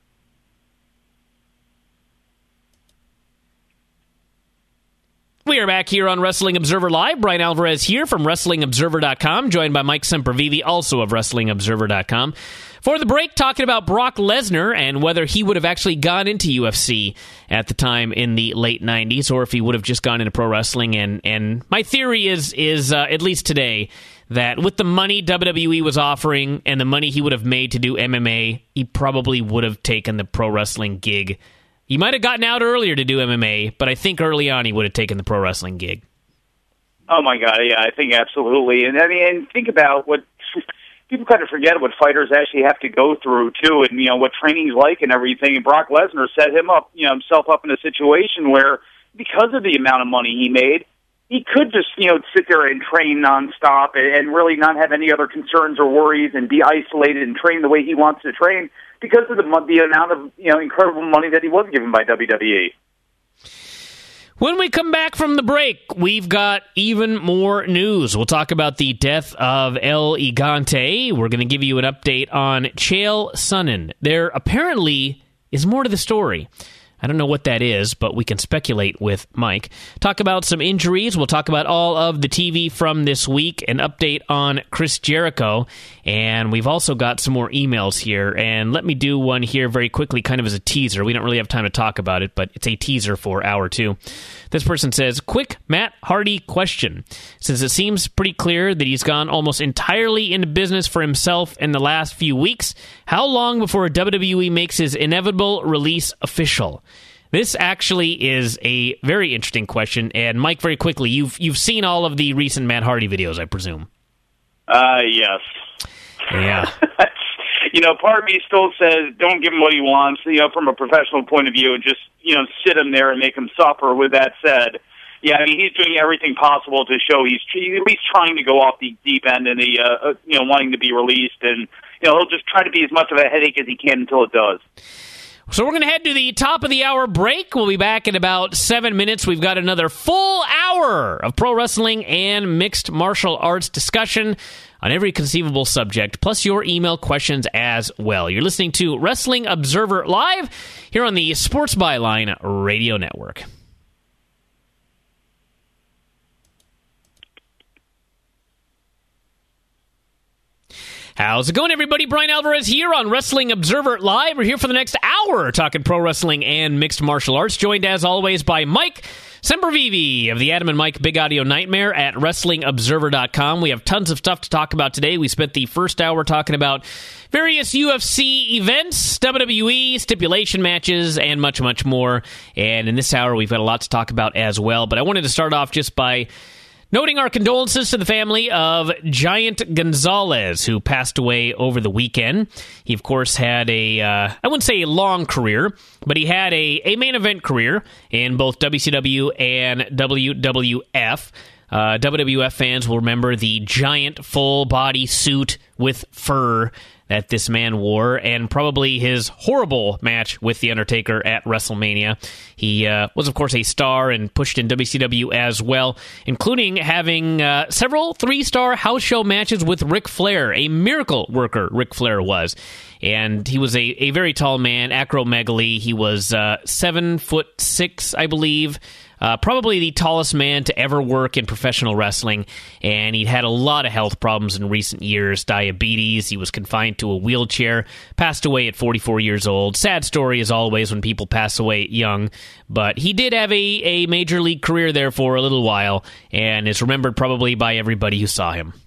We are back here on Wrestling Observer Live. Brian Alvarez here from Wrestling Observer dot com, joined by Mike Sempervive, also of Wrestling Observer dot com. For the break, talking about Brock Lesnar and whether he would have actually gone into U F C at the time in the late nineties, or if he would have just gone into pro wrestling. And, and my theory is, is uh, at least today, that with the money W W E was offering and the money he would have made to do M M A, he probably would have taken the pro wrestling gig. He might have gotten out earlier to do M M A, but I think early on he would have taken the pro wrestling gig. Oh my God, yeah, I think absolutely. And I mean, and think about what people kind of forget what fighters actually have to go through too, and you know what training's like and everything. And Brock Lesnar set him up, you know, himself up in a situation where, because of the amount of money he made, he could just, you know, sit there and train nonstop and, and really not have any other concerns or worries and be isolated and train the way he wants to train because of the the amount of, you know, incredible money that he was given by W W E. When we come back from the break, we've got even more news. We'll talk about the death of El Gigante. We're going to give you an update on Chael Sonnen. There apparently is more to the story. I don't know what that is, but we can speculate with Mike. Talk about some injuries. We'll talk about all of the T V from this week, an update on Chris Jericho, and we've also got some more emails here. And let me do one here very quickly, kind of as a teaser. We don't really have time to talk about it, but it's a teaser for hour two. This person says, quick Matt Hardy question. Since it seems pretty clear that he's gone almost entirely into business for himself in the last few weeks, how long before W W E makes his inevitable release official? This actually is a very interesting question. And Mike, very quickly, you've you've seen all of the recent Matt Hardy videos, I presume. Uh, yes. Yeah. You know, part of me still says don't give him what he wants, you know, from a professional point of view, and just, you know, sit him there and make him suffer. With that said, yeah, I mean, he's doing everything possible to show he's, he's at least trying to go off the deep end and the, uh, you know, wanting to be released. And, you know, he'll just try to be as much of a headache as he can until it does. So we're going to head to the top of the hour break. We'll be back in about seven minutes. We've got another full hour of pro wrestling and mixed martial arts discussion on every conceivable subject, plus your email questions as well. You're listening to Wrestling Observer Live here on the Sports Byline Radio Network. How's it going, everybody? Brian Alvarez here on Wrestling Observer Live. We're here for the next hour talking pro wrestling and mixed martial arts, joined as always by Mike Sempervive of the Adam and Mike Big Audio Nightmare at Wrestling Observer dot com. We have tons of stuff to talk about today. We spent the first hour talking about various U F C events, W W E, stipulation matches, and much, much more. And in this hour, we've got a lot to talk about as well. But I wanted to start off just by noting our condolences to the family of Giant Gonzalez, who passed away over the weekend. He, of course, had a, uh, I wouldn't say a long career, but he had a, a main event career in both W C W and W W F. Uh, W W F fans will remember the giant full-body suit with fur that this man wore, and probably his horrible match with The Undertaker at WrestleMania. He uh, was, of course, a star and pushed in W C W as well, including having uh, several three-star house show matches with Ric Flair, a miracle worker Ric Flair was. And he was a, a very tall man, acromegaly. He was uh, seven foot six, I believe. Uh, probably the tallest man to ever work in professional wrestling, and he'd had a lot of health problems in recent years, diabetes, he was confined to a wheelchair, passed away at forty-four years old. Sad story as always when people pass away young, but he did have a, a major league career there for a little while, and is remembered probably by everybody who saw him.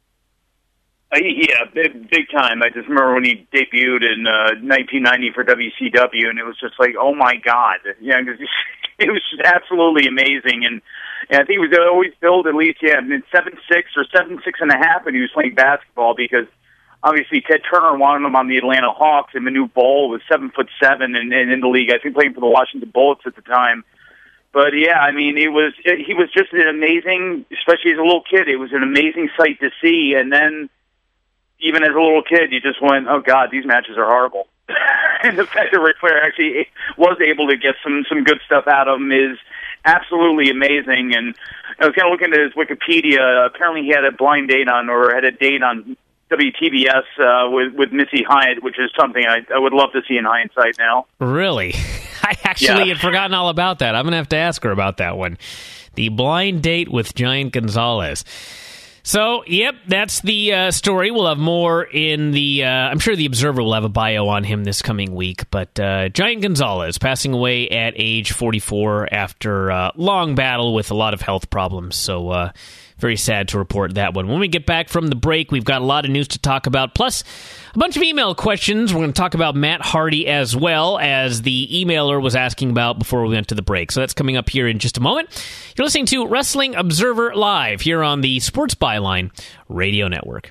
Uh, yeah, big, big time. I just remember when he debuted in uh, nineteen ninety for W C W, and it was just like, oh my God. Yeah, it was just absolutely amazing. And, and I think he was always billed at least, yeah, seven six or seven six and a half when he was playing basketball, because obviously Ted Turner wanted him on the Atlanta Hawks, and Manu Bol was seven foot seven and, and in the league, I think playing for the Washington Bullets at the time. But yeah, I mean, it was it, he was just an amazing, especially as a little kid, it was an amazing sight to see. And then even as a little kid, you just went, oh God, these matches are horrible. And the fact that Ric Flair actually was able to get some, some good stuff out of him is absolutely amazing. And I was kind of looking at his Wikipedia. Apparently he had a blind date on, or had a date on W T B S uh, with, with Missy Hyatt, which is something I, I would love to see in hindsight now. Really? I actually yeah. had forgotten all about that. I'm going to have to ask her about that one. The blind date with Giant Gonzalez. So, yep, that's the uh, story. We'll have more in the... Uh, I'm sure the Observer will have a bio on him this coming week. But uh, Giant Gonzalez passing away at age forty-four after a long battle with a lot of health problems. So, uh, very sad to report that one. When we get back from the break, we've got a lot of news to talk about. Plus, a bunch of email questions. We're going to talk about Matt Hardy as well, as the emailer was asking about before we went to the break. So that's coming up here in just a moment. You're listening to Wrestling Observer Live here on the Sports Byline Radio Network.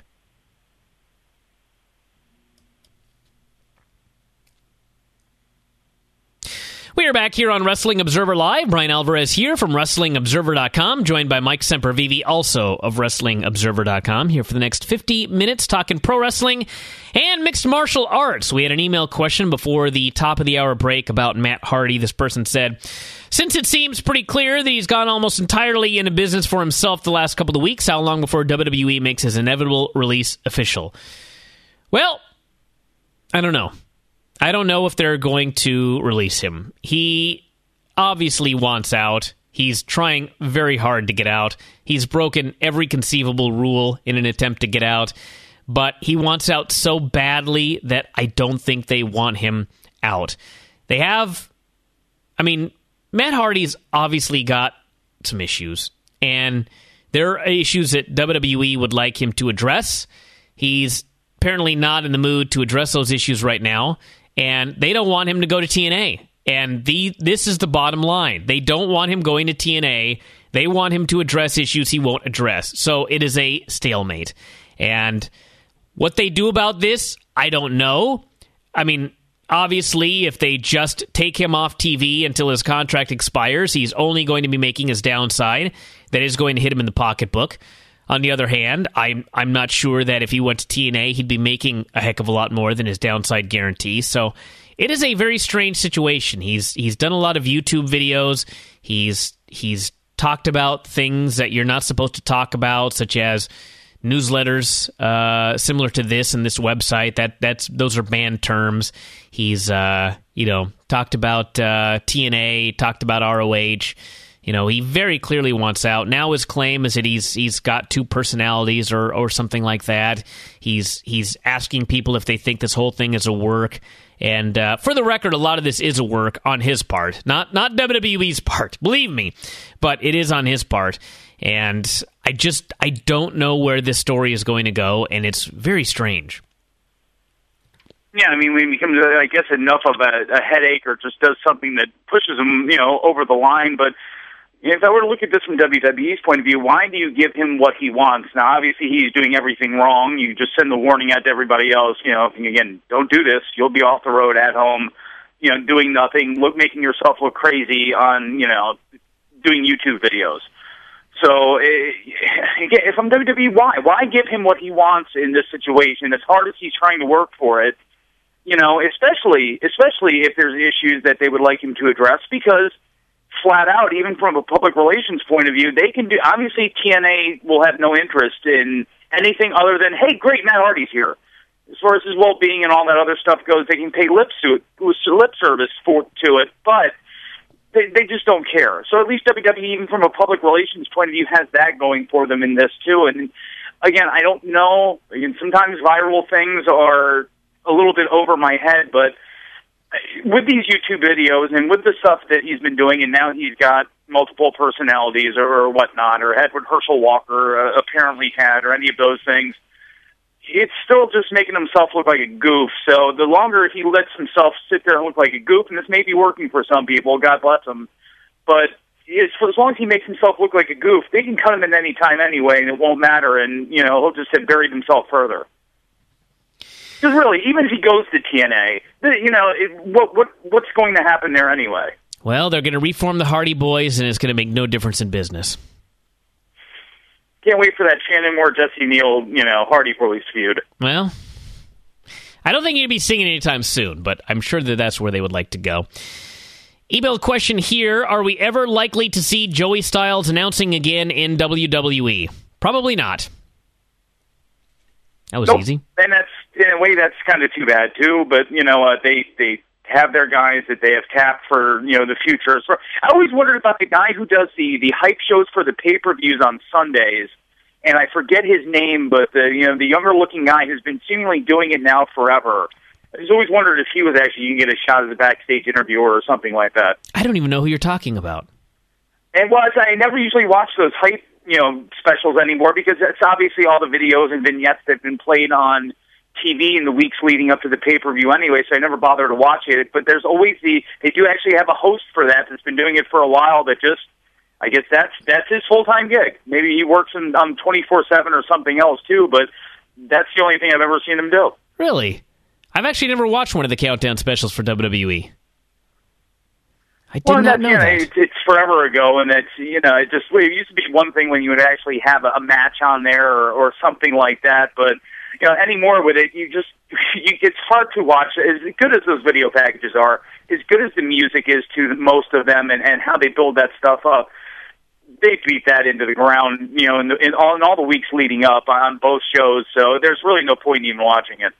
We are back here on Wrestling Observer Live. Brian Alvarez here from Wrestling Observer dot com, joined by Mike Sempervive, also of Wrestling Observer dot com, here for the next fifty minutes talking pro wrestling and mixed martial arts. We had an email question before the top of the hour break about Matt Hardy. This person said, since it seems pretty clear that he's gone almost entirely into business for himself the last couple of weeks, how long before W W E makes his inevitable release official? Well, I don't know. I don't know if they're going to release him. He obviously wants out. He's trying very hard to get out. He's broken every conceivable rule in an attempt to get out. But he wants out so badly that I don't think they want him out. They have... I mean, Matt Hardy's obviously got some issues. And there are issues that W W E would like him to address. He's apparently not in the mood to address those issues right now. And they don't want him to go to T N A. And the this is the bottom line. They don't want him going to T N A. They want him to address issues he won't address. So it is a stalemate. And what they do about this, I don't know. I mean, obviously, if they just take him off T V until his contract expires, he's only going to be making his downside. That is going to hit him in the pocketbook. On the other hand, I'm I'm not sure that if he went to T N A, he'd be making a heck of a lot more than his downside guarantee. So it is a very strange situation. He's he's done a lot of YouTube videos. He's he's talked about things that you're not supposed to talk about, such as newsletters uh, similar to this and this website. That that's those are banned terms. He's uh, you know talked about uh, T N A, talked about R O H. You know, he very clearly wants out. Now his claim is that he's he's got two personalities or or something like that. He's he's asking people if they think this whole thing is a work. And uh, for the record, a lot of this is a work on his part, not not W W E's part. Believe me, but it is on his part. And I just I don't know where this story is going to go, and it's very strange. Yeah, I mean, when he becomes, I guess, enough of a, a headache or just does something that pushes him, you know, over the line, but. If I were to look at this from W W E's point of view, why do you give him what he wants? Now, obviously, he's doing everything wrong. You just send the warning out to everybody else. You know, again, don't do this. You'll be off the road at home, you know, doing nothing, look, making yourself look crazy on, you know, doing YouTube videos. So, if I'm W W E, why? Why give him what he wants in this situation? As hard as he's trying to work for it, you know, especially, especially if there's issues that they would like him to address, because flat out, even from a public relations point of view, they can do, obviously T N A will have no interest in anything other than, hey, great, Matt Hardy's here. As far as his well-being and all that other stuff goes, they can pay lip, suit, lip service for, to it, but they, they just don't care. So at least W W E, even from a public relations point of view, has that going for them in this too. And again, I don't know, again, sometimes viral things are a little bit over my head, but with these YouTube videos and with the stuff that he's been doing, and now he's got multiple personalities or, or whatnot, or Edward Herschel Walker uh, apparently had, or any of those things, it's still just making himself look like a goof. So the longer he lets himself sit there and look like a goof, and this may be working for some people, God bless him, but it's, for as long as he makes himself look like a goof, they can cut him at any time anyway, and it won't matter, and, you know, he'll just have buried himself further. Because really, even if he goes to T N A, you know, it, what what what's going to happen there anyway? Well, they're going to reform the Hardy Boys, and it's going to make no difference in business. Can't wait for that Shannon Moore, Jesse Neal, you know, Hardy Boys feud. Well, I don't think he'd be singing anytime soon, but I'm sure that that's where they would like to go. Email question here: are we ever likely to see Joey Styles announcing again in W W E? Probably not. That was nope. easy. And that's, in a way, that's kind of too bad, too. But, you know, uh, they, they have their guys that they have tapped for, you know, the future. So I always wondered about the guy who does the, the hype shows for the pay-per-views on Sundays. and I forget his name, but the you know the younger looking guy who's been seemingly doing it now forever. I was always wondered if he was actually going to get a shot as a backstage interviewer or something like that. I don't even know who you're talking about. And well, I never usually watch those hype you know specials anymore because it's obviously all the videos and vignettes that have been played on T V in the weeks leading up to the pay-per-view anyway, so I never bother to watch it. But there's always the, they do actually have a host for that that's been doing it for a while that just, I guess that's that's his full-time gig. Maybe he works in um, twenty-four seven or something else too, but that's the only thing I've ever seen him do. Really? I've actually never watched one of the countdown specials for W W E. I did well, not that, know you know, that. It's, it's forever ago, and it's, you know, it just, it used to be one thing when you would actually have a, a match on there or, or something like that, but you know, anymore with it, you just, you, it's hard to watch. As good as those video packages are, as good as the music is to most of them and, and how they build that stuff up, they beat that into the ground, you know, in, the, in, all, in all the weeks leading up on both shows, so there's really no point in even watching it.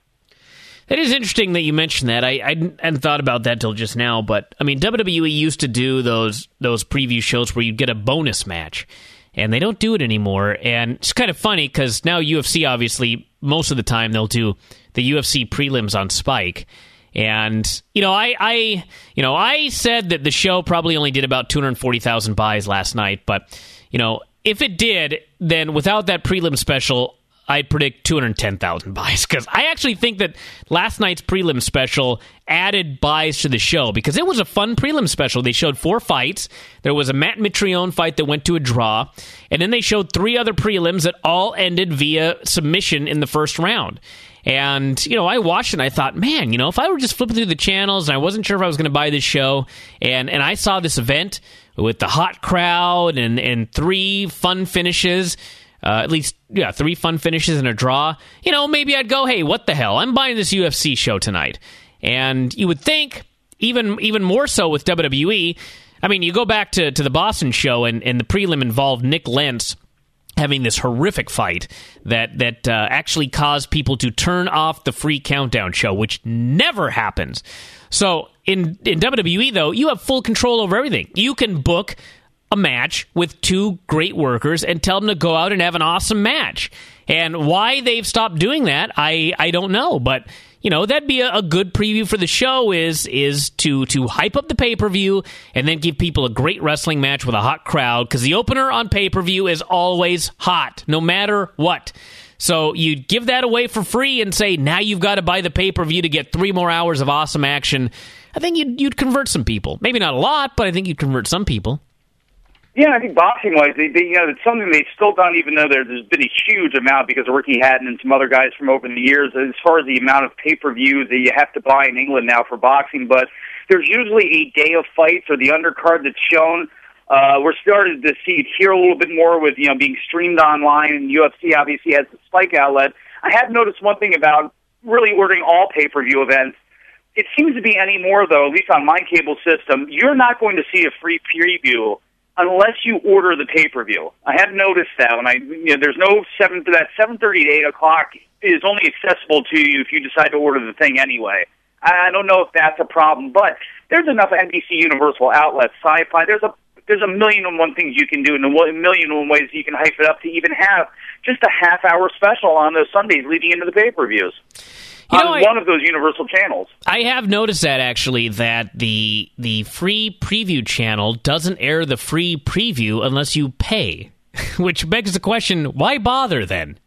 It is interesting that you mentioned that. I, I hadn't thought about that till just now, but, I mean, W W E used to do those those preview shows where you'd get a bonus match, and they don't do it anymore, and it's kind of funny because now U F C, obviously, most of the time they'll do the U F C prelims on Spike, and, you know, I, I, you know, I said that the show probably only did about two hundred forty thousand buys last night, but, you know, if it did, then without that prelim special, I'd predict two hundred ten thousand buys, because I actually think that last night's prelim special added buys to the show, because it was a fun prelim special. They showed four fights. There was a Matt Mitrione fight that went to a draw, and then they showed three other prelims that all ended via submission in the first round. And, you know, I watched it and I thought, man, you know, if I were just flipping through the channels and I wasn't sure if I was going to buy this show, and, and I saw this event with the hot crowd and, and three fun finishes, Uh, at least, yeah, three fun finishes and a draw, you know, maybe I'd go, hey, what the hell? I'm buying this U F C show tonight. And you would think, even even more so with W W E, I mean, you go back to, to the Boston show, and, and the prelim involved Nick Lentz having this horrific fight that, that uh, actually caused people to turn off the free countdown show, which never happens. So in, in W W E, though, you have full control over everything. You can book a match with two great workers and tell them to go out and have an awesome match. And why they've stopped doing that, I, I don't know. But, you know, that'd be a, a good preview for the show, is is to, to hype up the pay-per-view and then give people a great wrestling match with a hot crowd, because the opener on pay-per-view is always hot, no matter what. So you give that away for free and say, now you've got to buy the pay-per-view to get three more hours of awesome action. I think you'd, you'd convert some people. Maybe not a lot, but I think you'd convert some people. Yeah, I think boxing-wise, they, they, you know, it's something they've still done, even though there's, there's been a huge amount because of Ricky Hatton and some other guys from over the years, as far as the amount of pay-per-views that you have to buy in England now for boxing. But there's usually a day of fights or the undercard that's shown. Uh, we're starting to see it here a little bit more with, you know, being streamed online, and U F C obviously has the Spike outlet. I have noticed one thing about really ordering all pay-per-view events. It seems to be anymore, though, at least on my cable system, you're not going to see a free preview unless you order the pay-per-view. I have noticed that. When I, you know, there's no seven that seven thirty to eight o'clock is only accessible to you if you decide to order the thing anyway. I don't know if that's a problem, but there's enough N B C Universal outlets, Sci-Fi. There's a there's a million and one things you can do, and a million and one ways you can hype it up to even have just a half-hour special on those Sundays leading into the pay-per-views. You know, on I, one of those Universal channels. I have noticed that, actually, that the the free preview channel doesn't air the free preview unless you pay, which begs the question, why bother then?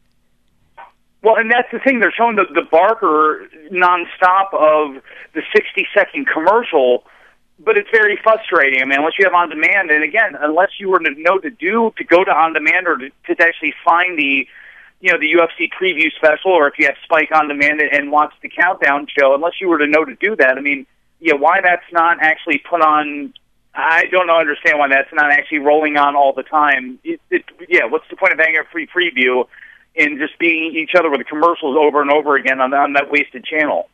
Well, and that's the thing. They're showing the, the Barker nonstop of the sixty-second commercial, but it's very frustrating. I mean, unless you have on-demand, and again, unless you were to know to do, to go to on-demand or to, to actually find the you know, the U F C preview special, or if you have Spike on demand and watch the countdown show, unless you were to know to do that, I mean, yeah, why that's not actually put on, I don't know, understand why that's not actually rolling on all the time. It, it, yeah, what's the point of having a free preview and just beating each other with commercials over and over again on, on that wasted channel?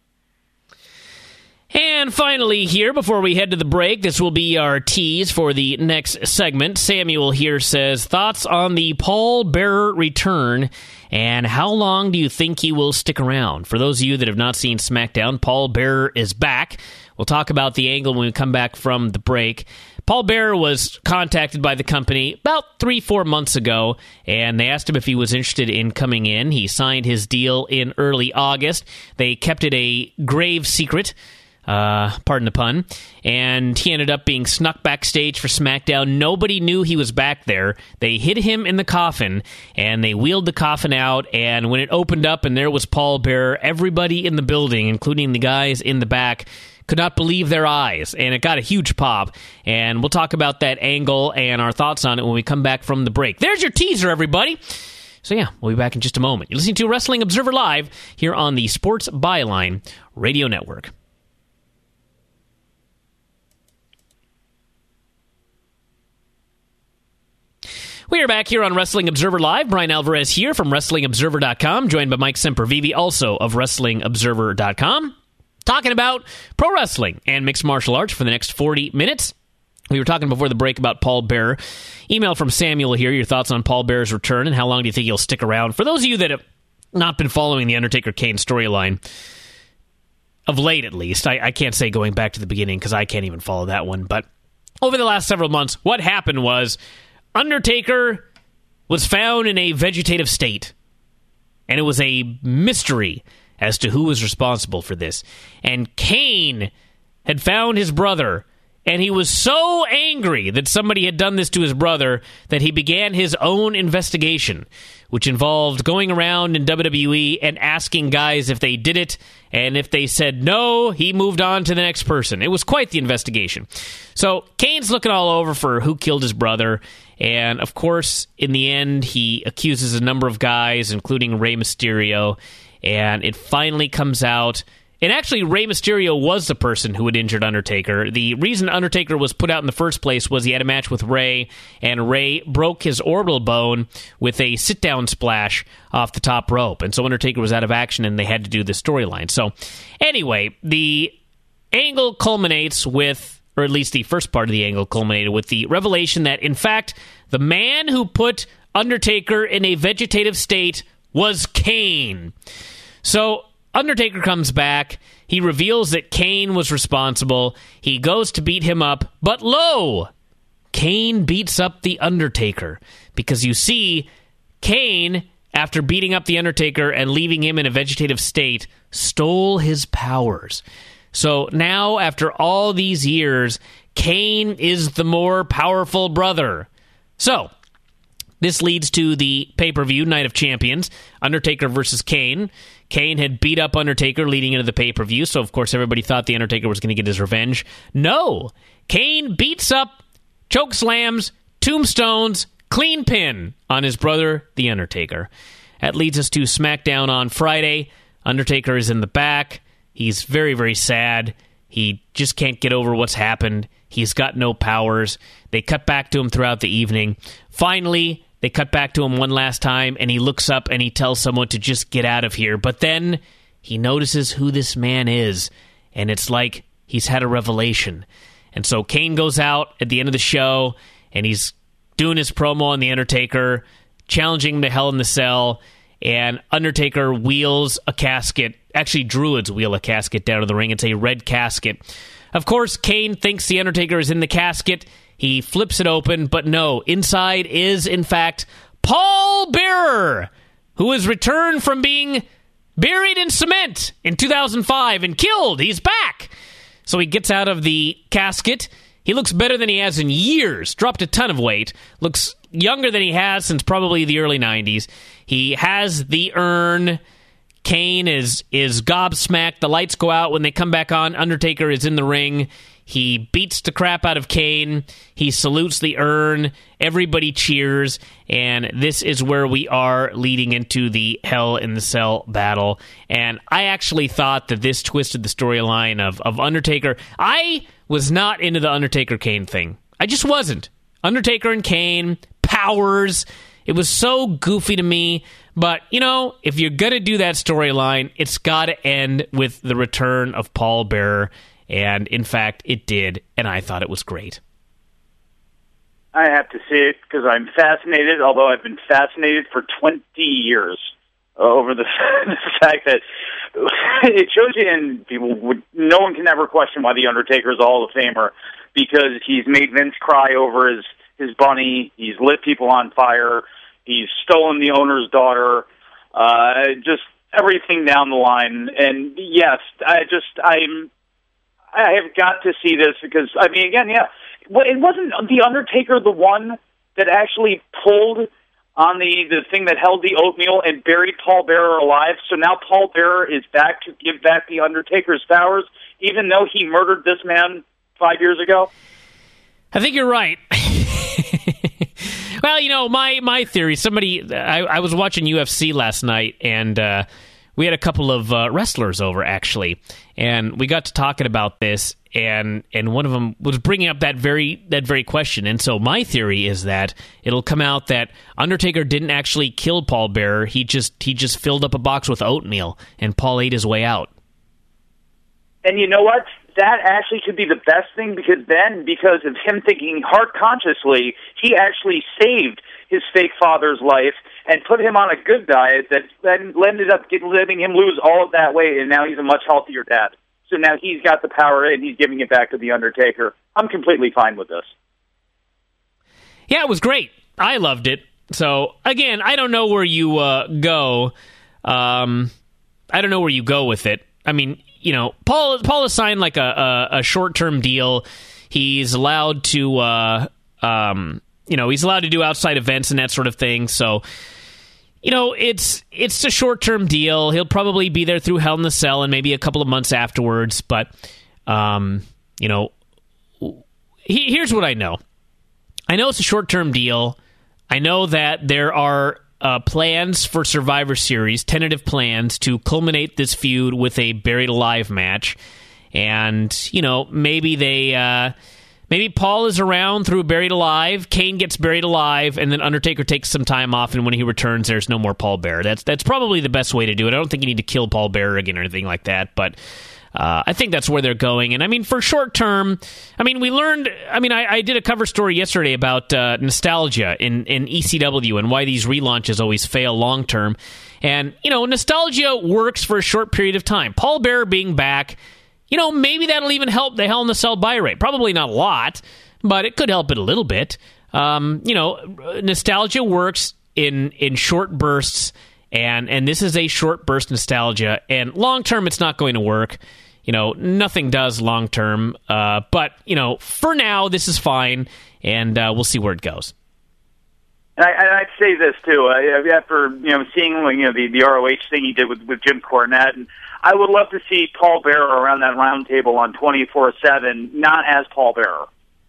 And finally here, before we head to the break, this will be our tease for the next segment. Samuel here says, thoughts on the Paul Bearer return, and how long do you think he will stick around? For those of you that have not seen SmackDown, Paul Bearer is back. We'll talk about the angle when we come back from the break. Paul Bearer was contacted by the company about three, four months ago, and they asked him if he was interested in coming in. He signed his deal in early August. They kept it a grave secret, uh, pardon the pun, and he ended up being snuck backstage for SmackDown. Nobody knew he was back there. They hid him in the coffin, and they wheeled the coffin out, and when it opened up and there was Paul Bearer, everybody in the building, including the guys in the back, could not believe their eyes, and it got a huge pop. And we'll talk about that angle and our thoughts on it when we come back from the break. There's your teaser, everybody. So yeah, we'll be back in just a moment. You're listening to Wrestling Observer Live here on the Sports Byline Radio Network. We are back here on Wrestling Observer Live. Brian Alvarez here from Wrestling Observer dot com, joined by Mike Sempervive, also of Wrestling Observer dot com. Talking about pro wrestling and mixed martial arts for the next forty minutes. We were talking before the break about Paul Bearer. Email from Samuel here, your thoughts on Paul Bearer's return and how long do you think he'll stick around? For those of you that have not been following the Undertaker-Kane storyline, of late at least, I, I can't say going back to the beginning because I can't even follow that one, but over the last several months, what happened was Undertaker was found in a vegetative state, and it was a mystery as to who was responsible for this. And Kane had found his brother, and he was so angry that somebody had done this to his brother that he began his own investigation, which involved going around in W W E and asking guys if they did it, and if they said no, he moved on to the next person. It was quite the investigation. So Kane's looking all over for who killed his brother, and of course, in the end, he accuses a number of guys, including Rey Mysterio, and it finally comes out. And actually, Rey Mysterio was the person who had injured Undertaker. The reason Undertaker was put out in the first place was he had a match with Rey, and Rey broke his orbital bone with a sit-down splash off the top rope. And so Undertaker was out of action, and they had to do this storyline. So anyway, the angle culminates with, or at least the first part of the angle culminated with the revelation that, in fact, the man who put Undertaker in a vegetative state was Kane. So Undertaker comes back. He reveals that Kane was responsible. He goes to beat him up, but lo, Kane beats up the Undertaker. Because you see, Kane, after beating up the Undertaker and leaving him in a vegetative state, stole his powers. So now, after all these years, Kane is the more powerful brother. So this leads to the pay-per-view Night of Champions, Undertaker versus Kane. Kane had beat up Undertaker leading into the pay-per-view, so of course everybody thought the Undertaker was going to get his revenge. No! Kane beats up, chokeslams, tombstones, clean pin on his brother, the Undertaker. That leads us to SmackDown on Friday. Undertaker is in the back. He's very, very sad. He just can't get over what's happened. He's got no powers. They cut back to him throughout the evening. Finally, they cut back to him one last time, and he looks up and he tells someone to just get out of here. But then he notices who this man is, and it's like he's had a revelation. And so Kane goes out at the end of the show, and he's doing his promo on The Undertaker, challenging him to Hell in the Cell, and Undertaker wheels a casket. Actually, Druids wheel a casket down to the ring. It's a red casket. Of course, Kane thinks The Undertaker is in the casket. He flips it open, but no, inside is, in fact, Paul Bearer, who has returned from being buried in cement in two thousand five and killed. He's back. So he gets out of the casket. He looks better than he has in years, dropped a ton of weight, looks younger than he has since probably the early nineties. He has the urn. Kane is is gobsmacked. The lights go out when they come back on. Undertaker is in the ring. He beats the crap out of Kane. He salutes the urn. Everybody cheers. And this is where we are leading into the Hell in the Cell battle. And I actually thought that this twisted the storyline of, of Undertaker. I was not into the Undertaker-Kane thing. I just wasn't. Undertaker and Kane, powers. It was so goofy to me. But, you know, if you're going to do that storyline, it's got to end with the return of Paul Bearer. And, in fact, it did, and I thought it was great. I have to see it because I'm fascinated, although I've been fascinated for twenty years over the, the fact that it shows you, and people would, no one can ever question why The Undertaker is a Hall of Famer, because he's made Vince cry over his, his bunny, he's lit people on fire, he's stolen the owner's daughter, uh, just everything down the line. And yes, I just, I'm, I have got to see this because, I mean, again, yeah, well, it wasn't The Undertaker the one that actually pulled on the, the thing that held the oatmeal and buried Paul Bearer alive. So now Paul Bearer is back to give back The Undertaker's powers, even though he murdered this man five years ago? I think you're right. Well, you know, my, my theory, somebody, I, I was watching U F C last night, and uh, we had a couple of uh, wrestlers over, actually, and we got to talking about this, and and one of them was bringing up that very that very question. And so my theory is that it'll come out that Undertaker didn't actually kill Paul Bearer. He just he just filled up a box with oatmeal, and Paul ate his way out. And you know what? That actually could be the best thing, because then, because of him thinking heart consciously, he actually saved his fake father's life and put him on a good diet that then ended up getting, letting him lose all of that weight, and now he's a much healthier dad. So now he's got the power, and he's giving it back to The Undertaker. I'm completely fine with this. Yeah, it was great. I loved it. So, again, I don't know where you uh, go. Um, I don't know where you go with it. I mean, you know, Paul Paul has signed like a, a, a short-term deal. He's allowed to, uh, um, you know, he's allowed to do outside events and that sort of thing. So, you know, it's it's a short-term deal. He'll probably be there through Hell in the Cell and maybe a couple of months afterwards. But, um, you know, he, here's what I know. I know it's a short-term deal. I know that there are uh, plans for Survivor Series, tentative plans to culminate this feud with a Buried Alive match. And, you know, maybe they... Uh, Maybe Paul is around through Buried Alive, Kane gets buried alive, and then Undertaker takes some time off, and when he returns, there's no more Paul Bearer. That's that's probably the best way to do it. I don't think you need to kill Paul Bearer again or anything like that, but uh, I think that's where they're going. And, I mean, for short term, I mean, we learned... I mean, I, I did a cover story yesterday about uh, nostalgia in, in E C W and why these relaunches always fail long term. And, you know, nostalgia works for a short period of time. Paul Bearer being back... You know, maybe that'll even help the Hell in the Cell buy rate. Probably not a lot, but it could help it a little bit. Um, you know, nostalgia works in in short bursts, and, and this is a short burst nostalgia. And long term, it's not going to work. You know, nothing does long term. Uh, but, you know, for now, this is fine, and uh, we'll see where it goes. And, I, and I'd say this, too. Uh, after, you know, seeing, you know, the, the R O H thing he did with, with Jim Cornette, and I would love to see Paul Bearer around that round table on twenty-four seven, not as Paul Bearer,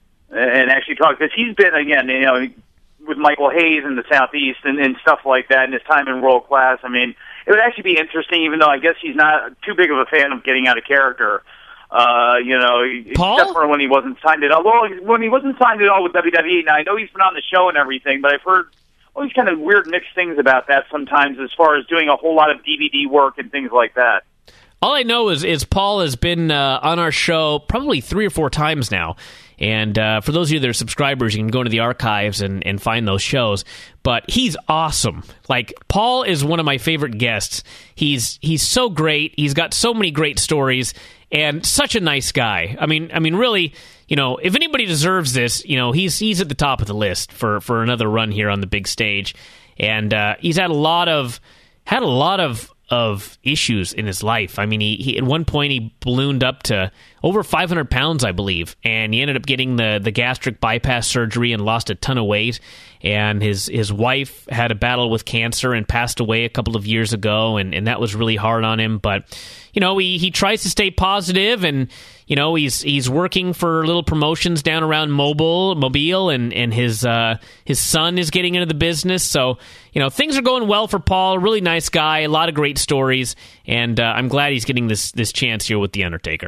and actually talk, because he's been, again, you know, with Michael Hayes in the Southeast and, and stuff like that, and his time in World Class. I mean, it would actually be interesting, even though I guess he's not too big of a fan of getting out of character. Uh, you know, Paul? Except for when he wasn't signed at all. Well, when he wasn't signed at all with W W E. Now, I know he's been on the show and everything, but I've heard all these kind of weird mixed things about that sometimes, as far as doing a whole lot of D V D work and things like that. All I know is is Paul has been uh, on our show probably three or four times now. And uh, for those of you that are subscribers, you can go into the archives and, and find those shows. But he's awesome. Like, Paul is one of my favorite guests. He's he's so great. He's got so many great stories and such a nice guy. I mean, I mean, really, you know, if anybody deserves this, you know, he's he's at the top of the list for, for another run here on the big stage. And uh, he's had a lot of had a lot of of issues in his life. I mean, he, he at one point he ballooned up to over five hundred pounds, I believe, and he ended up getting the, the gastric bypass surgery and lost a ton of weight. And his his wife had a battle with cancer and passed away a couple of years ago, and, and that was really hard on him. But, you know, he, he tries to stay positive, and, you know, he's he's working for little promotions down around Mobile, Mobile, and and his uh, his son is getting into the business. So, you know, things are going well for Paul. Really nice guy, a lot of great stories, and uh, I'm glad he's getting this this chance here with The Undertaker.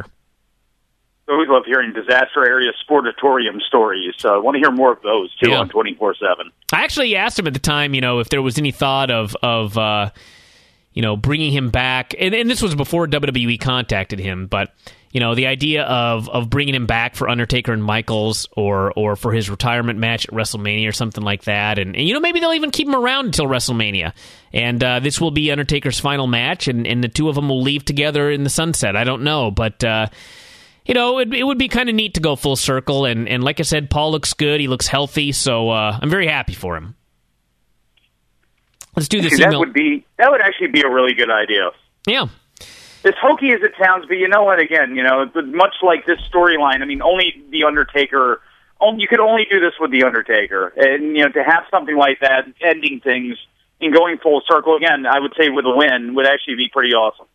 I always love hearing disaster area sportatorium stories. So I want to hear more of those, too, yeah. on twenty-four seven. I actually asked him at the time, you know, if there was any thought of, of uh, you know, bringing him back. And, and this was before W W E contacted him. But, You know, the idea of of bringing him back for Undertaker and Michaels, or or for his retirement match at WrestleMania or something like that, and, and you know, maybe they'll even keep him around until WrestleMania, and uh, this will be Undertaker's final match, and, and the two of them will leave together in the sunset. I don't know, but uh, you know, it, it would be kind of neat to go full circle, and, and like I said, Paul looks good, he looks healthy, so uh, I'm very happy for him. Let's do this. That email. would be that would actually be a really good idea. Yeah. As hokey as it sounds, but you know what? Again, you know, much like this storyline, I mean, only the Undertaker. Only, you could only do this with the Undertaker, and you know, to have something like that ending things and going full circle again, I would say with a win would actually be pretty awesome.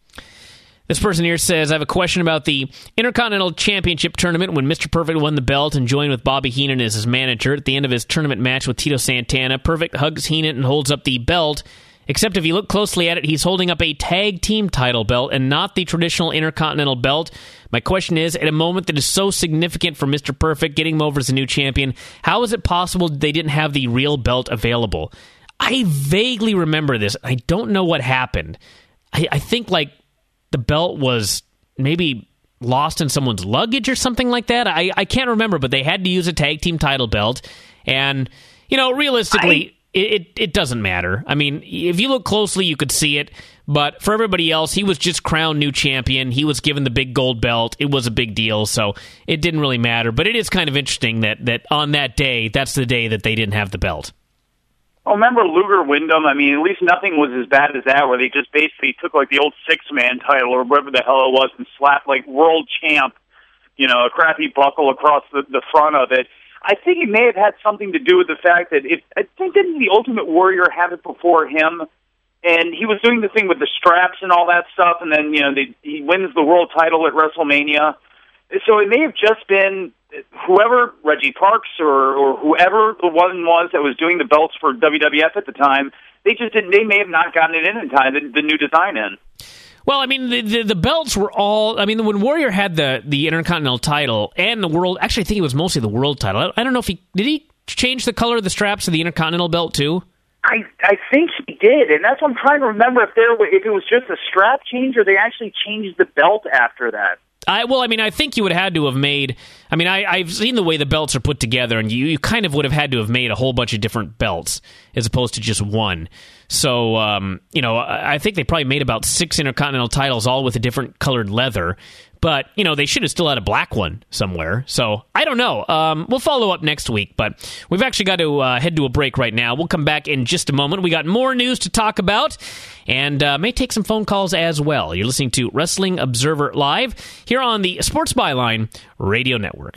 This person here says, I have a question about the Intercontinental Championship tournament when Mister Perfect won the belt and joined with Bobby Heenan as his manager. At the end of his tournament match with Tito Santana, Perfect hugs Heenan and holds up the belt. Except if you look closely at it, he's holding up a tag team title belt and not the traditional Intercontinental belt. My question is, at a moment that is so significant for Mister Perfect, getting him over as a new champion, how is it possible they didn't have the real belt available? I vaguely remember this. I don't know what happened. I, I think, like, the belt was maybe lost in someone's luggage or something like that. I, I can't remember, but they had to use a tag team title belt. And, you know, realistically... I- It, it it doesn't matter. I mean, if you look closely, you could see it. But for everybody else, he was just crowned new champion. He was given the big gold belt. It was a big deal, so it didn't really matter. But it is kind of interesting that, that on that day, that's the day that they didn't have the belt. Oh, remember Luger Wyndham? I mean, at least nothing was as bad as that, where they just basically took like the old six-man title or whatever the hell it was and slapped like world champ, you know, a crappy buckle across the, the front of it. I think it may have had something to do with the fact that if I think didn't the Ultimate Warrior have it before him, and he was doing the thing with the straps and all that stuff, and then you know they, he wins the world title at WrestleMania. So it may have just been whoever, Reggie Parks or, or whoever the one was that was doing the belts for W W F at the time. They just didn't. They may have not gotten it in in time. The, the new design in. Well, I mean, the, the the belts were all... I mean, when Warrior had the, the Intercontinental title and the world... Actually, I think it was mostly the world title. I, I don't know if he... Did he change the color of the straps of the Intercontinental belt, too? I I think he did, and that's what I'm trying to remember, if there if it was just a strap change or they actually changed the belt after that. I, well, I mean, I think you would have had to have made... I mean, I, I've seen the way the belts are put together, and you, you kind of would have had to have made a whole bunch of different belts as opposed to just one. So, um, you know, I, I think they probably made about six Intercontinental titles, all with a different colored leather. But, you know, they should have still had a black one somewhere. So, I don't know. Um, we'll follow up next week, but we've actually got to uh, head to a break right now. We'll come back in just a moment. We got more news to talk about, and uh, may take some phone calls as well. You're listening to Wrestling Observer Live here on the Sports Byline Radio Network.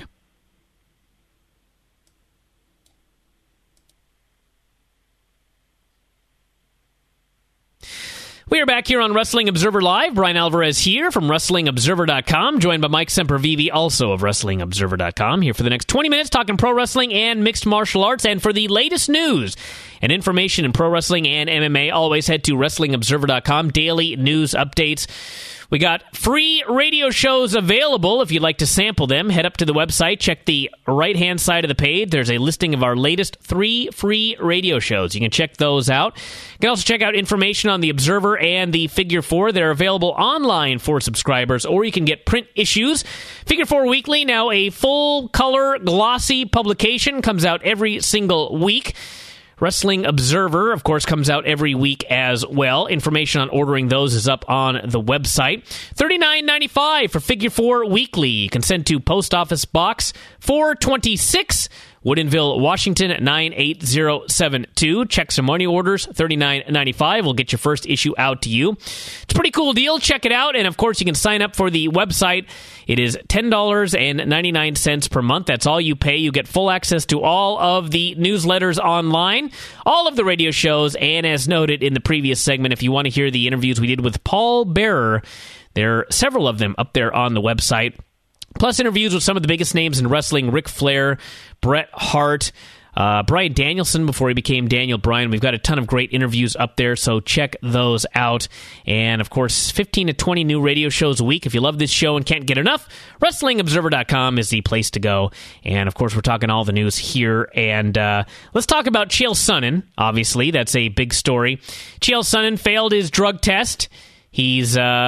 We are back here on Wrestling Observer Live. Brian Alvarez here from Wrestling Observer dot com, joined by Mike Sempervive, also of Wrestling Observer dot com, here for the next twenty minutes talking pro wrestling and mixed martial arts. And for the latest news and information in pro wrestling and M M A, always head to Wrestling Observer dot com. Daily news updates. We got free radio shows available. If you'd like to sample them, head up to the website, check the right-hand side of the page. There's a listing of our latest three free radio shows. You can check those out. You can also check out information on the Observer and the Figure Four. They're available online for subscribers, or you can get print issues. Figure Four Weekly, now a full-color, glossy publication, comes out every single week. Wrestling Observer, of course, comes out every week as well. Information on ordering those is up on the website. thirty-nine ninety-five for Figure Four Weekly. You can send to Post Office Box four twenty-six, Woodinville, Washington, nine eight zero seven two. Check some money orders, thirty-nine ninety-five. We'll get your first issue out to you. It's a pretty cool deal. Check it out. And, of course, you can sign up for the website. It is ten dollars and ninety-nine cents per month. That's all you pay. You get full access to all of the newsletters online, all of the radio shows, and as noted in the previous segment, if you want to hear the interviews we did with Paul Bearer, there are several of them up there on the website. Plus interviews with some of the biggest names in wrestling, Ric Flair, Bret Hart, uh, Bryan Danielson before he became Daniel Bryan. We've got a ton of great interviews up there, so check those out. And, of course, fifteen to twenty new radio shows a week. If you love this show and can't get enough, Wrestling Observer dot com is the place to go. And, of course, we're talking all the news here. And uh, let's talk about Chael Sonnen, obviously. That's a big story. Chael Sonnen failed his drug test. He's... Uh,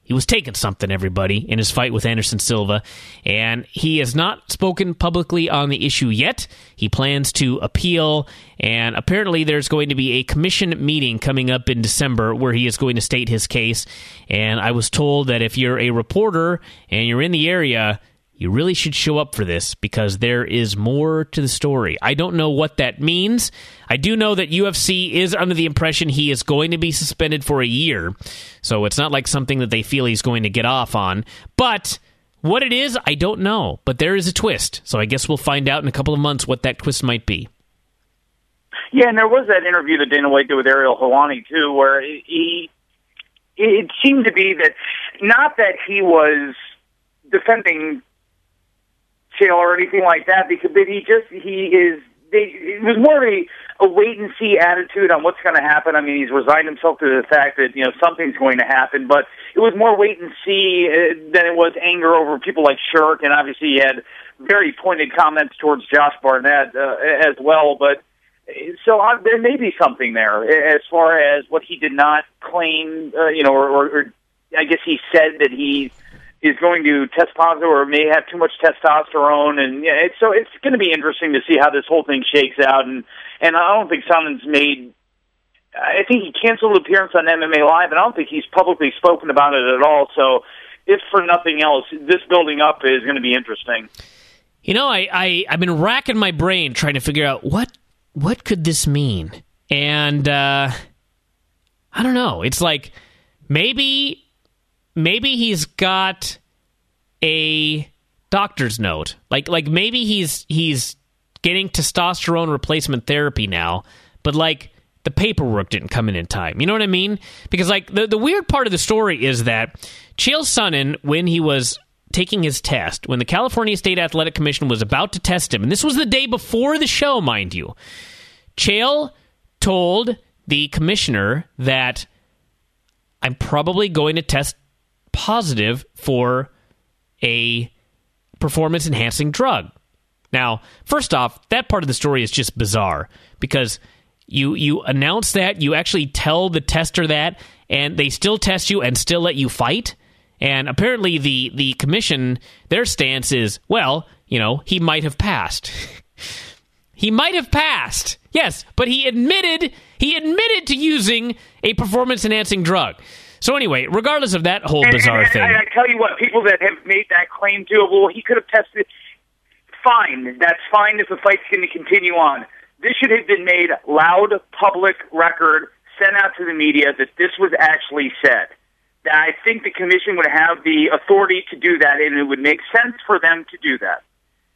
he was taking something, everybody, in his fight with Anderson Silva, and he has not spoken publicly on the issue yet. He plans to appeal, and apparently there's going to be a commission meeting coming up in December where he is going to state his case, and I was told that if you're a reporter and you're in the area, you really should show up for this because there is more to the story. I don't know what that means. I do know that U F C is under the impression he is going to be suspended for a year, so it's not like something that they feel he's going to get off on. But what it is, I don't know. But there is a twist, so I guess we'll find out in a couple of months what that twist might be. Yeah, and there was that interview that Dana White did with Ariel Helwani, too, where he, it seemed to be that, not that he was defending Chael or anything like that, because he just, he is, they, it was more of a, a wait-and-see attitude on what's going to happen. I mean, he's resigned himself to the fact that, you know, something's going to happen, but it was more wait-and-see uh, than it was anger over people like Shirk, and obviously he had very pointed comments towards Josh Barnett uh, as well, but so uh, there may be something there as far as what he did not claim, uh, you know, or, or, or I guess he said that he is going to test positive or may have too much testosterone, and yeah, it's, so it's going to be interesting to see how this whole thing shakes out. And and I don't think Sonnen made. I think he canceled appearance on M M A Live, and I don't think he's publicly spoken about it at all. So, if for nothing else, this building up is going to be interesting. You know, I, I I've been racking my brain trying to figure out what what could this mean, and uh, I don't know. It's like maybe. Maybe he's got a doctor's note. Like like maybe he's he's getting testosterone replacement therapy now, but like the paperwork didn't come in in time. You know what I mean? Because like the, the weird part of the story is that Chael Sonnen, when he was taking his test, when the California State Athletic Commission was about to test him, and this was the day before the show, mind you, Chael told the commissioner that I'm probably going to test positive for a performance-enhancing drug. Now, first off, that part of the story is just bizarre because you you announce that, you actually tell the tester that, and they still test you and still let you fight. And apparently the, the commission, their stance is, well, you know, he might have passed. He might have passed. Yes, but he admitted he admitted to using a performance-enhancing drug. So anyway, regardless of that whole and, bizarre and, thing. And I tell you what, people that have made that claim too, well, he could have tested, fine. That's fine if the fight's going to continue on. This should have been made loud, public record, sent out to the media that this was actually said. That I think the commission would have the authority to do that, and it would make sense for them to do that.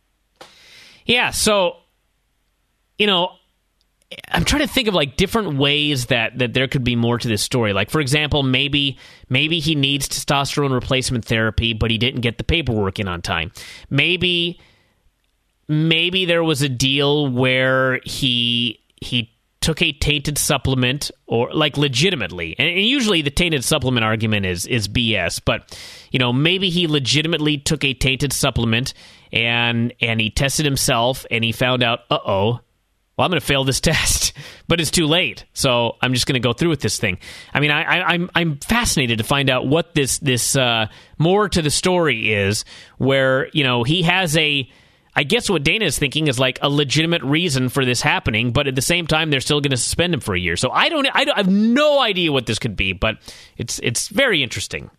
Yeah, so, you know, I'm trying to think of like different ways that, that there could be more to this story. Like, for example, maybe maybe he needs testosterone replacement therapy, but he didn't get the paperwork in on time. Maybe maybe there was a deal where he he took a tainted supplement, or like legitimately. And, and usually the tainted supplement argument is is B S, but you know, maybe he legitimately took a tainted supplement and and he tested himself and he found out, uh-oh, well, I'm going to fail this test, but it's too late. So I'm just going to go through with this thing. I mean, I, I, I'm I'm fascinated to find out what this this uh, more to the story is. Where you know he has a, I guess what Dana is thinking is like a legitimate reason for this happening, but at the same time they're still going to suspend him for a year. So I don't I, don't, I have no idea what this could be, but it's it's very interesting.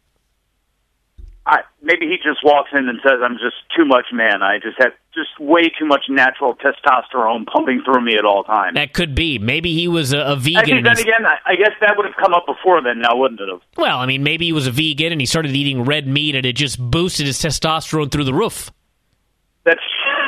I, maybe he just walks in and says, "I'm just too much man. I just have just way too much natural testosterone pumping through me at all times." That could be. Maybe he was a, a vegan. I think then again, I, I guess that would have come up before then, now wouldn't it have? Well, I mean, maybe he was a vegan and he started eating red meat and it just boosted his testosterone through the roof. That's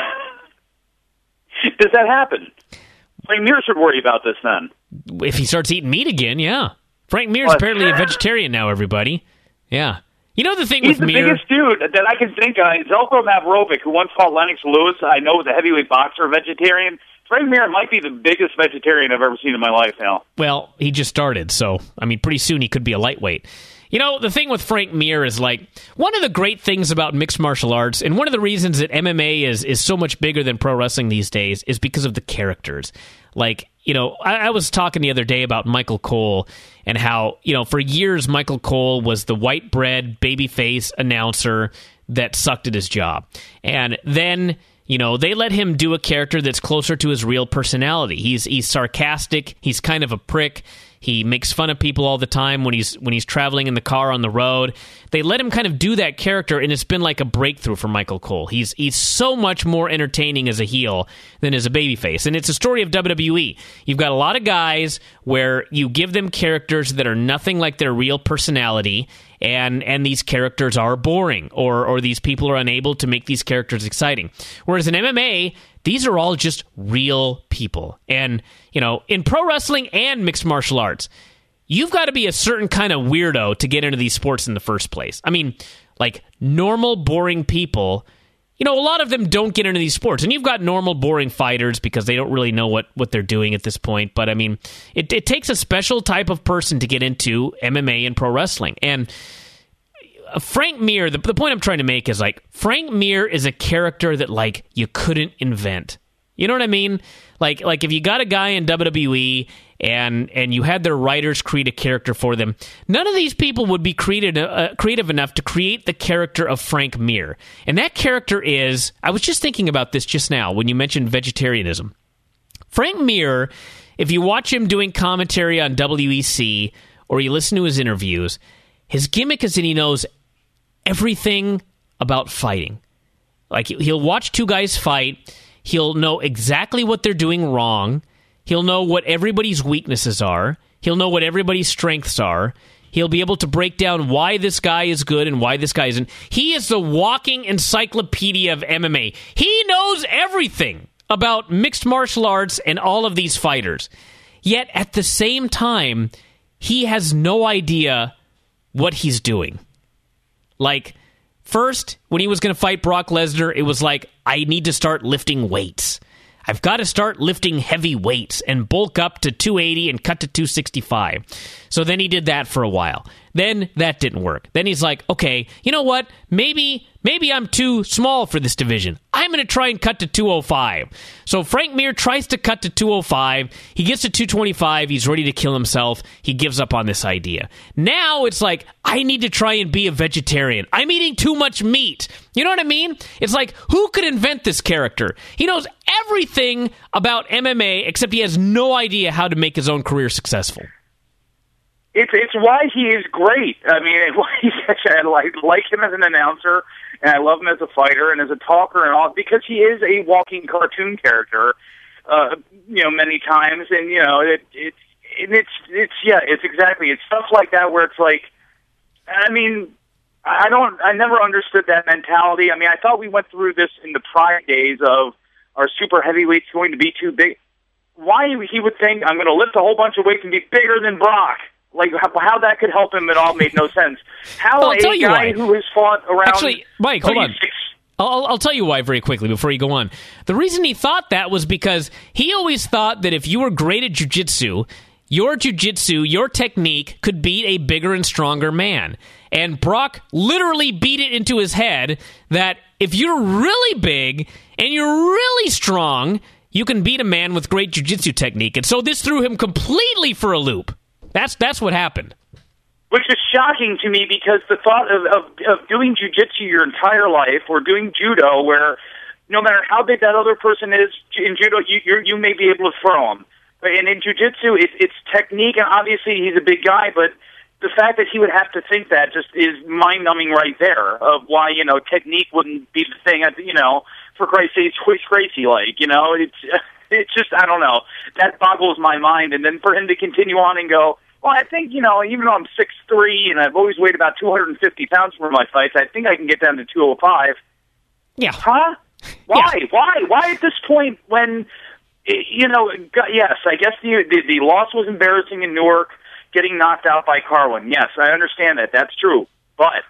does that happen? Frank Mir should worry about this then. If he starts eating meat again, yeah. Frank Mir's well, apparently a vegetarian now. Everybody, yeah. You know the thing He's with the Mir? biggest dude that I can think of. Zelko Mavrovic, who once fought Lennox Lewis, I know was a heavyweight boxer, vegetarian. Frank Mir might be the biggest vegetarian I've ever seen in my life now. Well, he just started, so, I mean, pretty soon he could be a lightweight. You know, the thing with Frank Mir is, like, one of the great things about mixed martial arts, and one of the reasons that M M A is, is so much bigger than pro wrestling these days, is because of the characters. Like, you know, I, I was talking the other day about Michael Cole and how, you know, for years Michael Cole was the white bread babyface announcer that sucked at his job. And then, you know, they let him do a character that's closer to his real personality. He's he's sarcastic, he's kind of a prick. He makes fun of people all the time when he's when he's traveling in the car on the road. They let him kind of do that character, and it's been like a breakthrough for Michael Cole. He's he's so much more entertaining as a heel than as a babyface. And it's a story of W W E. You've got a lot of guys where you give them characters that are nothing like their real personality, and and these characters are boring, or or these people are unable to make these characters exciting. Whereas in M M A, these are all just real people. And, you know, in pro wrestling and mixed martial arts, you've got to be a certain kind of weirdo to get into these sports in the first place. I mean, like, normal, boring people, you know, a lot of them don't get into these sports. And you've got normal, boring fighters because they don't really know what, what they're doing at this point. But, I mean, it, it takes a special type of person to get into M M A and pro wrestling. And Frank Mir, the, the point I'm trying to make is, like, Frank Mir is a character that, like, you couldn't invent. You know what I mean? Like, like if you got a guy in W W E and and you had their writers create a character for them, none of these people would be created uh, creative enough to create the character of Frank Mir. And that character is, I was just thinking about this just now when you mentioned vegetarianism. Frank Mir, if you watch him doing commentary on W E C or you listen to his interviews, his gimmick is that he knows everything about fighting. Like, he'll watch two guys fight. He'll know exactly what they're doing wrong. He'll know what everybody's weaknesses are. He'll know what everybody's strengths are. He'll be able to break down why this guy is good and why this guy isn't. He is the walking encyclopedia of M M A. He knows everything about mixed martial arts and all of these fighters. Yet, at the same time, he has no idea what he's doing. Like, first, when he was going to fight Brock Lesnar, it was like, I need to start lifting weights. I've got to start lifting heavy weights and bulk up to two eighty and cut to two sixty-five. So then he did that for a while. Then that didn't work. Then he's like, okay, you know what? Maybe maybe I'm too small for this division. I'm going to try and cut to two oh five. So Frank Mir tries to cut to two oh five. He gets to two twenty-five. He's ready to kill himself. He gives up on this idea. Now it's like, I need to try and be a vegetarian. I'm eating too much meat. You know what I mean? It's like, who could invent this character? He knows everything about M M A, except he has no idea how to make his own career successful. It's it's why he is great. I mean, why he's such a, I like like him as an announcer, and I love him as a fighter and as a talker and all, because he is a walking cartoon character. Uh, you know, many times, and you know, it it's it, it's it's yeah, it's exactly it's stuff like that where it's like, I mean, I don't, I never understood that mentality. I mean, I thought we went through this in the prime days of our super heavyweights going to be too big. Why he would think I'm going to lift a whole bunch of weights and be bigger than Brock? Like, how, how that could help him at all made no sense. How I'll a tell you guy why. who has fought around... Actually, Mike, hold on. I'll, I'll tell you why very quickly before you go on. The reason he thought that was because he always thought that if you were great at jiu-jitsu, your jiu-jitsu, your technique could beat a bigger and stronger man. And Brock literally beat it into his head that if you're really big and you're really strong, you can beat a man with great jiu-jitsu technique. And so this threw him completely for a loop. That's that's what happened. Which is shocking to me, because the thought of, of, of doing jiu-jitsu your entire life, or doing judo, where no matter how big that other person is in judo, you you're, you may be able to throw him. And in jiu-jitsu, it, it's technique, and obviously he's a big guy, but the fact that he would have to think that just is mind-numbing right there, of why, you know, technique wouldn't be the thing, you know, for Christ's sake, Twitch Gracie-like, you know, it's... It's just, I don't know. That boggles my mind. And then for him to continue on and go, well, I think, you know, even though I'm six three and I've always weighed about two hundred fifty pounds for my fights, I think I can get down to two oh five. Yeah. Huh? Why? Yeah. Why? Why at this point when, you know, yes, I guess the, the, the loss was embarrassing in Newark, getting knocked out by Carwin. Yes, I understand that. That's true. But...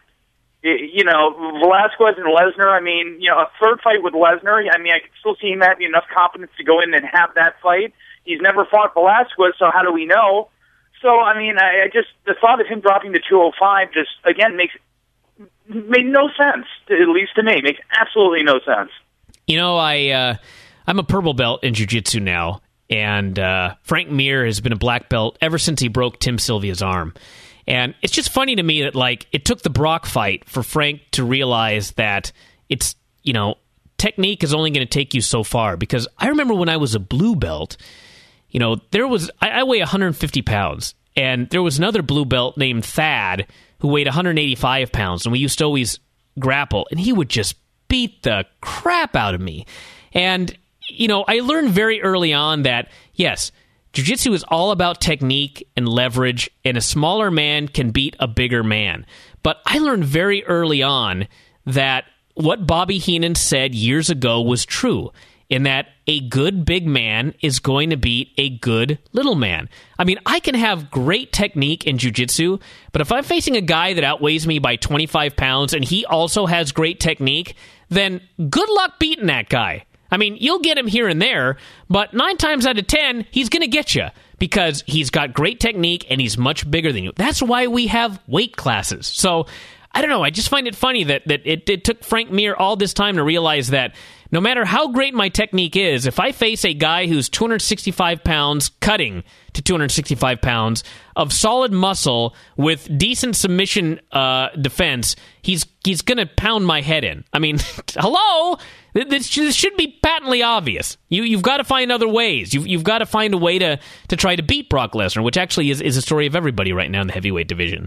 You know, Velasquez and Lesnar, I mean, you know, a third fight with Lesnar, I mean, I could still see him having enough confidence to go in and have that fight. He's never fought Velasquez, so how do we know? So, I mean, I, I just, the thought of him dropping to two oh five just, again, makes, made no sense, at least to me. Makes absolutely no sense. You know, I, uh, I'm a purple belt in jiu-jitsu now, and uh, Frank Mir has been a black belt ever since he broke Tim Sylvia's arm. And it's just funny to me that, like, it took the Brock fight for Frank to realize that it's, you know, technique is only going to take you so far. Because I remember when I was a blue belt, you know, there was, I, I weigh one hundred fifty pounds, and there was another blue belt named Thad who weighed one hundred eighty-five pounds, and we used to always grapple, and he would just beat the crap out of me. And, you know, I learned very early on that, yes, jiu-jitsu is all about technique and leverage, and a smaller man can beat a bigger man. But I learned very early on that what Bobby Heenan said years ago was true, in that a good big man is going to beat a good little man. I mean, I can have great technique in jiu-jitsu, but if I'm facing a guy that outweighs me by twenty-five pounds and he also has great technique, then good luck beating that guy. I mean, you'll get him here and there, but nine times out of ten, he's going to get you because he's got great technique and he's much bigger than you. That's why we have weight classes. So, I don't know, I just find it funny that, that it, it took Frank Mir all this time to realize that no matter how great my technique is, if I face a guy who's two hundred sixty-five pounds, cutting to two hundred sixty-five pounds, of solid muscle with decent submission uh, defense, he's he's going to pound my head in. I mean, hello? This, this should be patently obvious. You, you've got to find other ways. You've, you've got to find a way to, to try to beat Brock Lesnar, which actually is, is a story of everybody right now in the heavyweight division.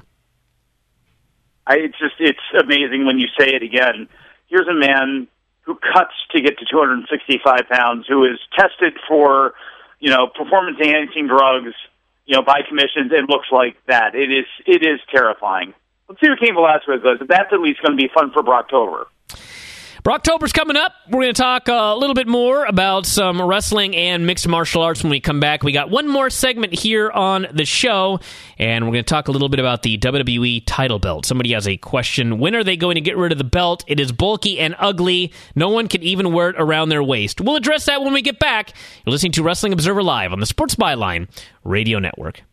I, it's just, it's amazing when you say it again. Here's a man who cuts to get to two hundred sixty-five pounds, who is tested for, you know, performance-enhancing drugs, you know, by commissions, and looks like that. It is, it is terrifying. Let's see what Cain Velasquez does. That's at least going to be fun for Brocktober. Brocktober's coming up. We're going to talk a little bit more about some wrestling and mixed martial arts when we come back. We got one more segment here on the show, and we're going to talk a little bit about the W W E title belt. Somebody has a question. When are they going to get rid of the belt? It is bulky and ugly. No one can even wear it around their waist. We'll address that when we get back. You're listening to Wrestling Observer Live on the Sports Byline Radio Network.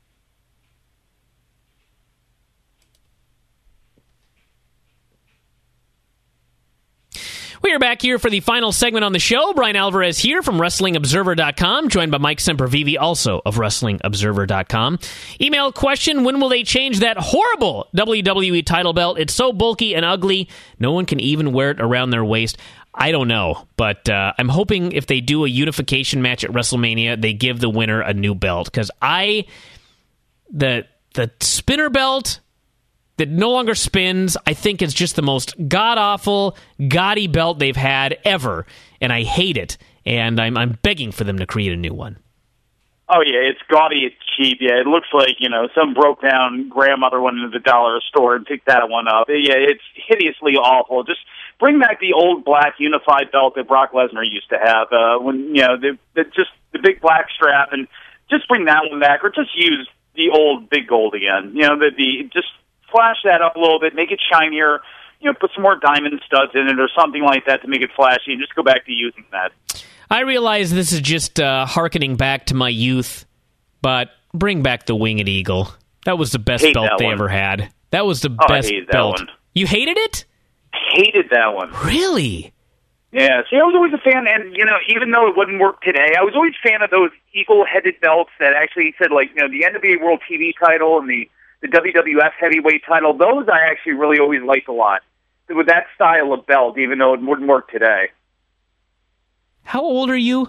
We are back here for the final segment on the show. Brian Alvarez here from Wrestling Observer dot com, joined by Mike Sempervive, also of Wrestling Observer dot com. Email question, when will they change that horrible W W E title belt? It's so bulky and ugly, no one can even wear it around their waist. I don't know, but uh, I'm hoping if they do a unification match at WrestleMania, they give the winner a new belt. Because I, the the spinner belt that no longer spins, I think is just the most god-awful, gaudy belt they've had ever, and I hate it, and I'm I'm begging for them to create a new one. Oh, yeah, it's gaudy, it's cheap, yeah, it looks like, you know, some broke-down grandmother went into the dollar store and picked that one up. Yeah, it's hideously awful. Just bring back the old black unified belt that Brock Lesnar used to have, uh, when, you know, the, the, just the big black strap, and just bring that one back, or just use the old big gold again. You know, the, the just flash that up a little bit, make it shinier, you know, put some more diamond studs in it or something like that to make it flashy, and just go back to using that. I realize this is just uh, hearkening back to my youth, but bring back the Winged Eagle. That was the best Hate belt they one. ever had. That was the oh, best I hated belt. That one. You hated it? Hated that one. Really? Yeah, see, I was always a fan, and, you know, even though it wouldn't work today, I was always a fan of those eagle-headed belts that actually said, like, you know, the N W A World T V title and the the W W F heavyweight title, those I actually really always liked a lot. With that style of belt, even though it wouldn't work today. How old are you?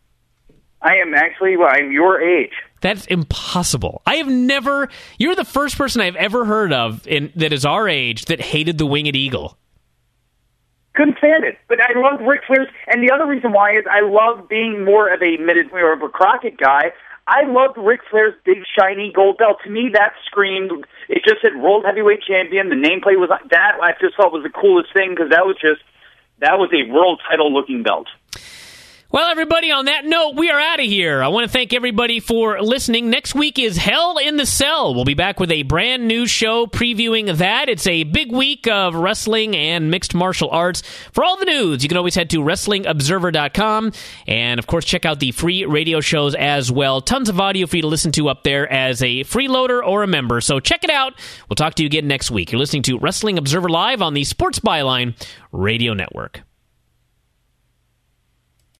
I am actually, well, I'm your age. That's impossible. I have never, you're the first person I've ever heard of in, that is our age that hated the Winged Eagle. Couldn't stand it. But I love Ric Flair's, and the other reason why is I love being more of a mid, or of a Crockett guy. I loved Ric Flair's big, shiny gold belt. To me, that screamed, it just said World Heavyweight Champion. The nameplate was that. I just thought was the coolest thing because that was just, that was a world title-looking belt. Well, everybody, on that note, we are out of here. I want to thank everybody for listening. Next week is Hell in the Cell. We'll be back with a brand new show previewing that. It's a big week of wrestling and mixed martial arts. For all the news, you can always head to wrestling observer dot com. And, of course, check out the free radio shows as well. Tons of audio for you to listen to up there as a freeloader or a member. So check it out. We'll talk to you again next week. You're listening to Wrestling Observer Live on the Sports Byline Radio Network.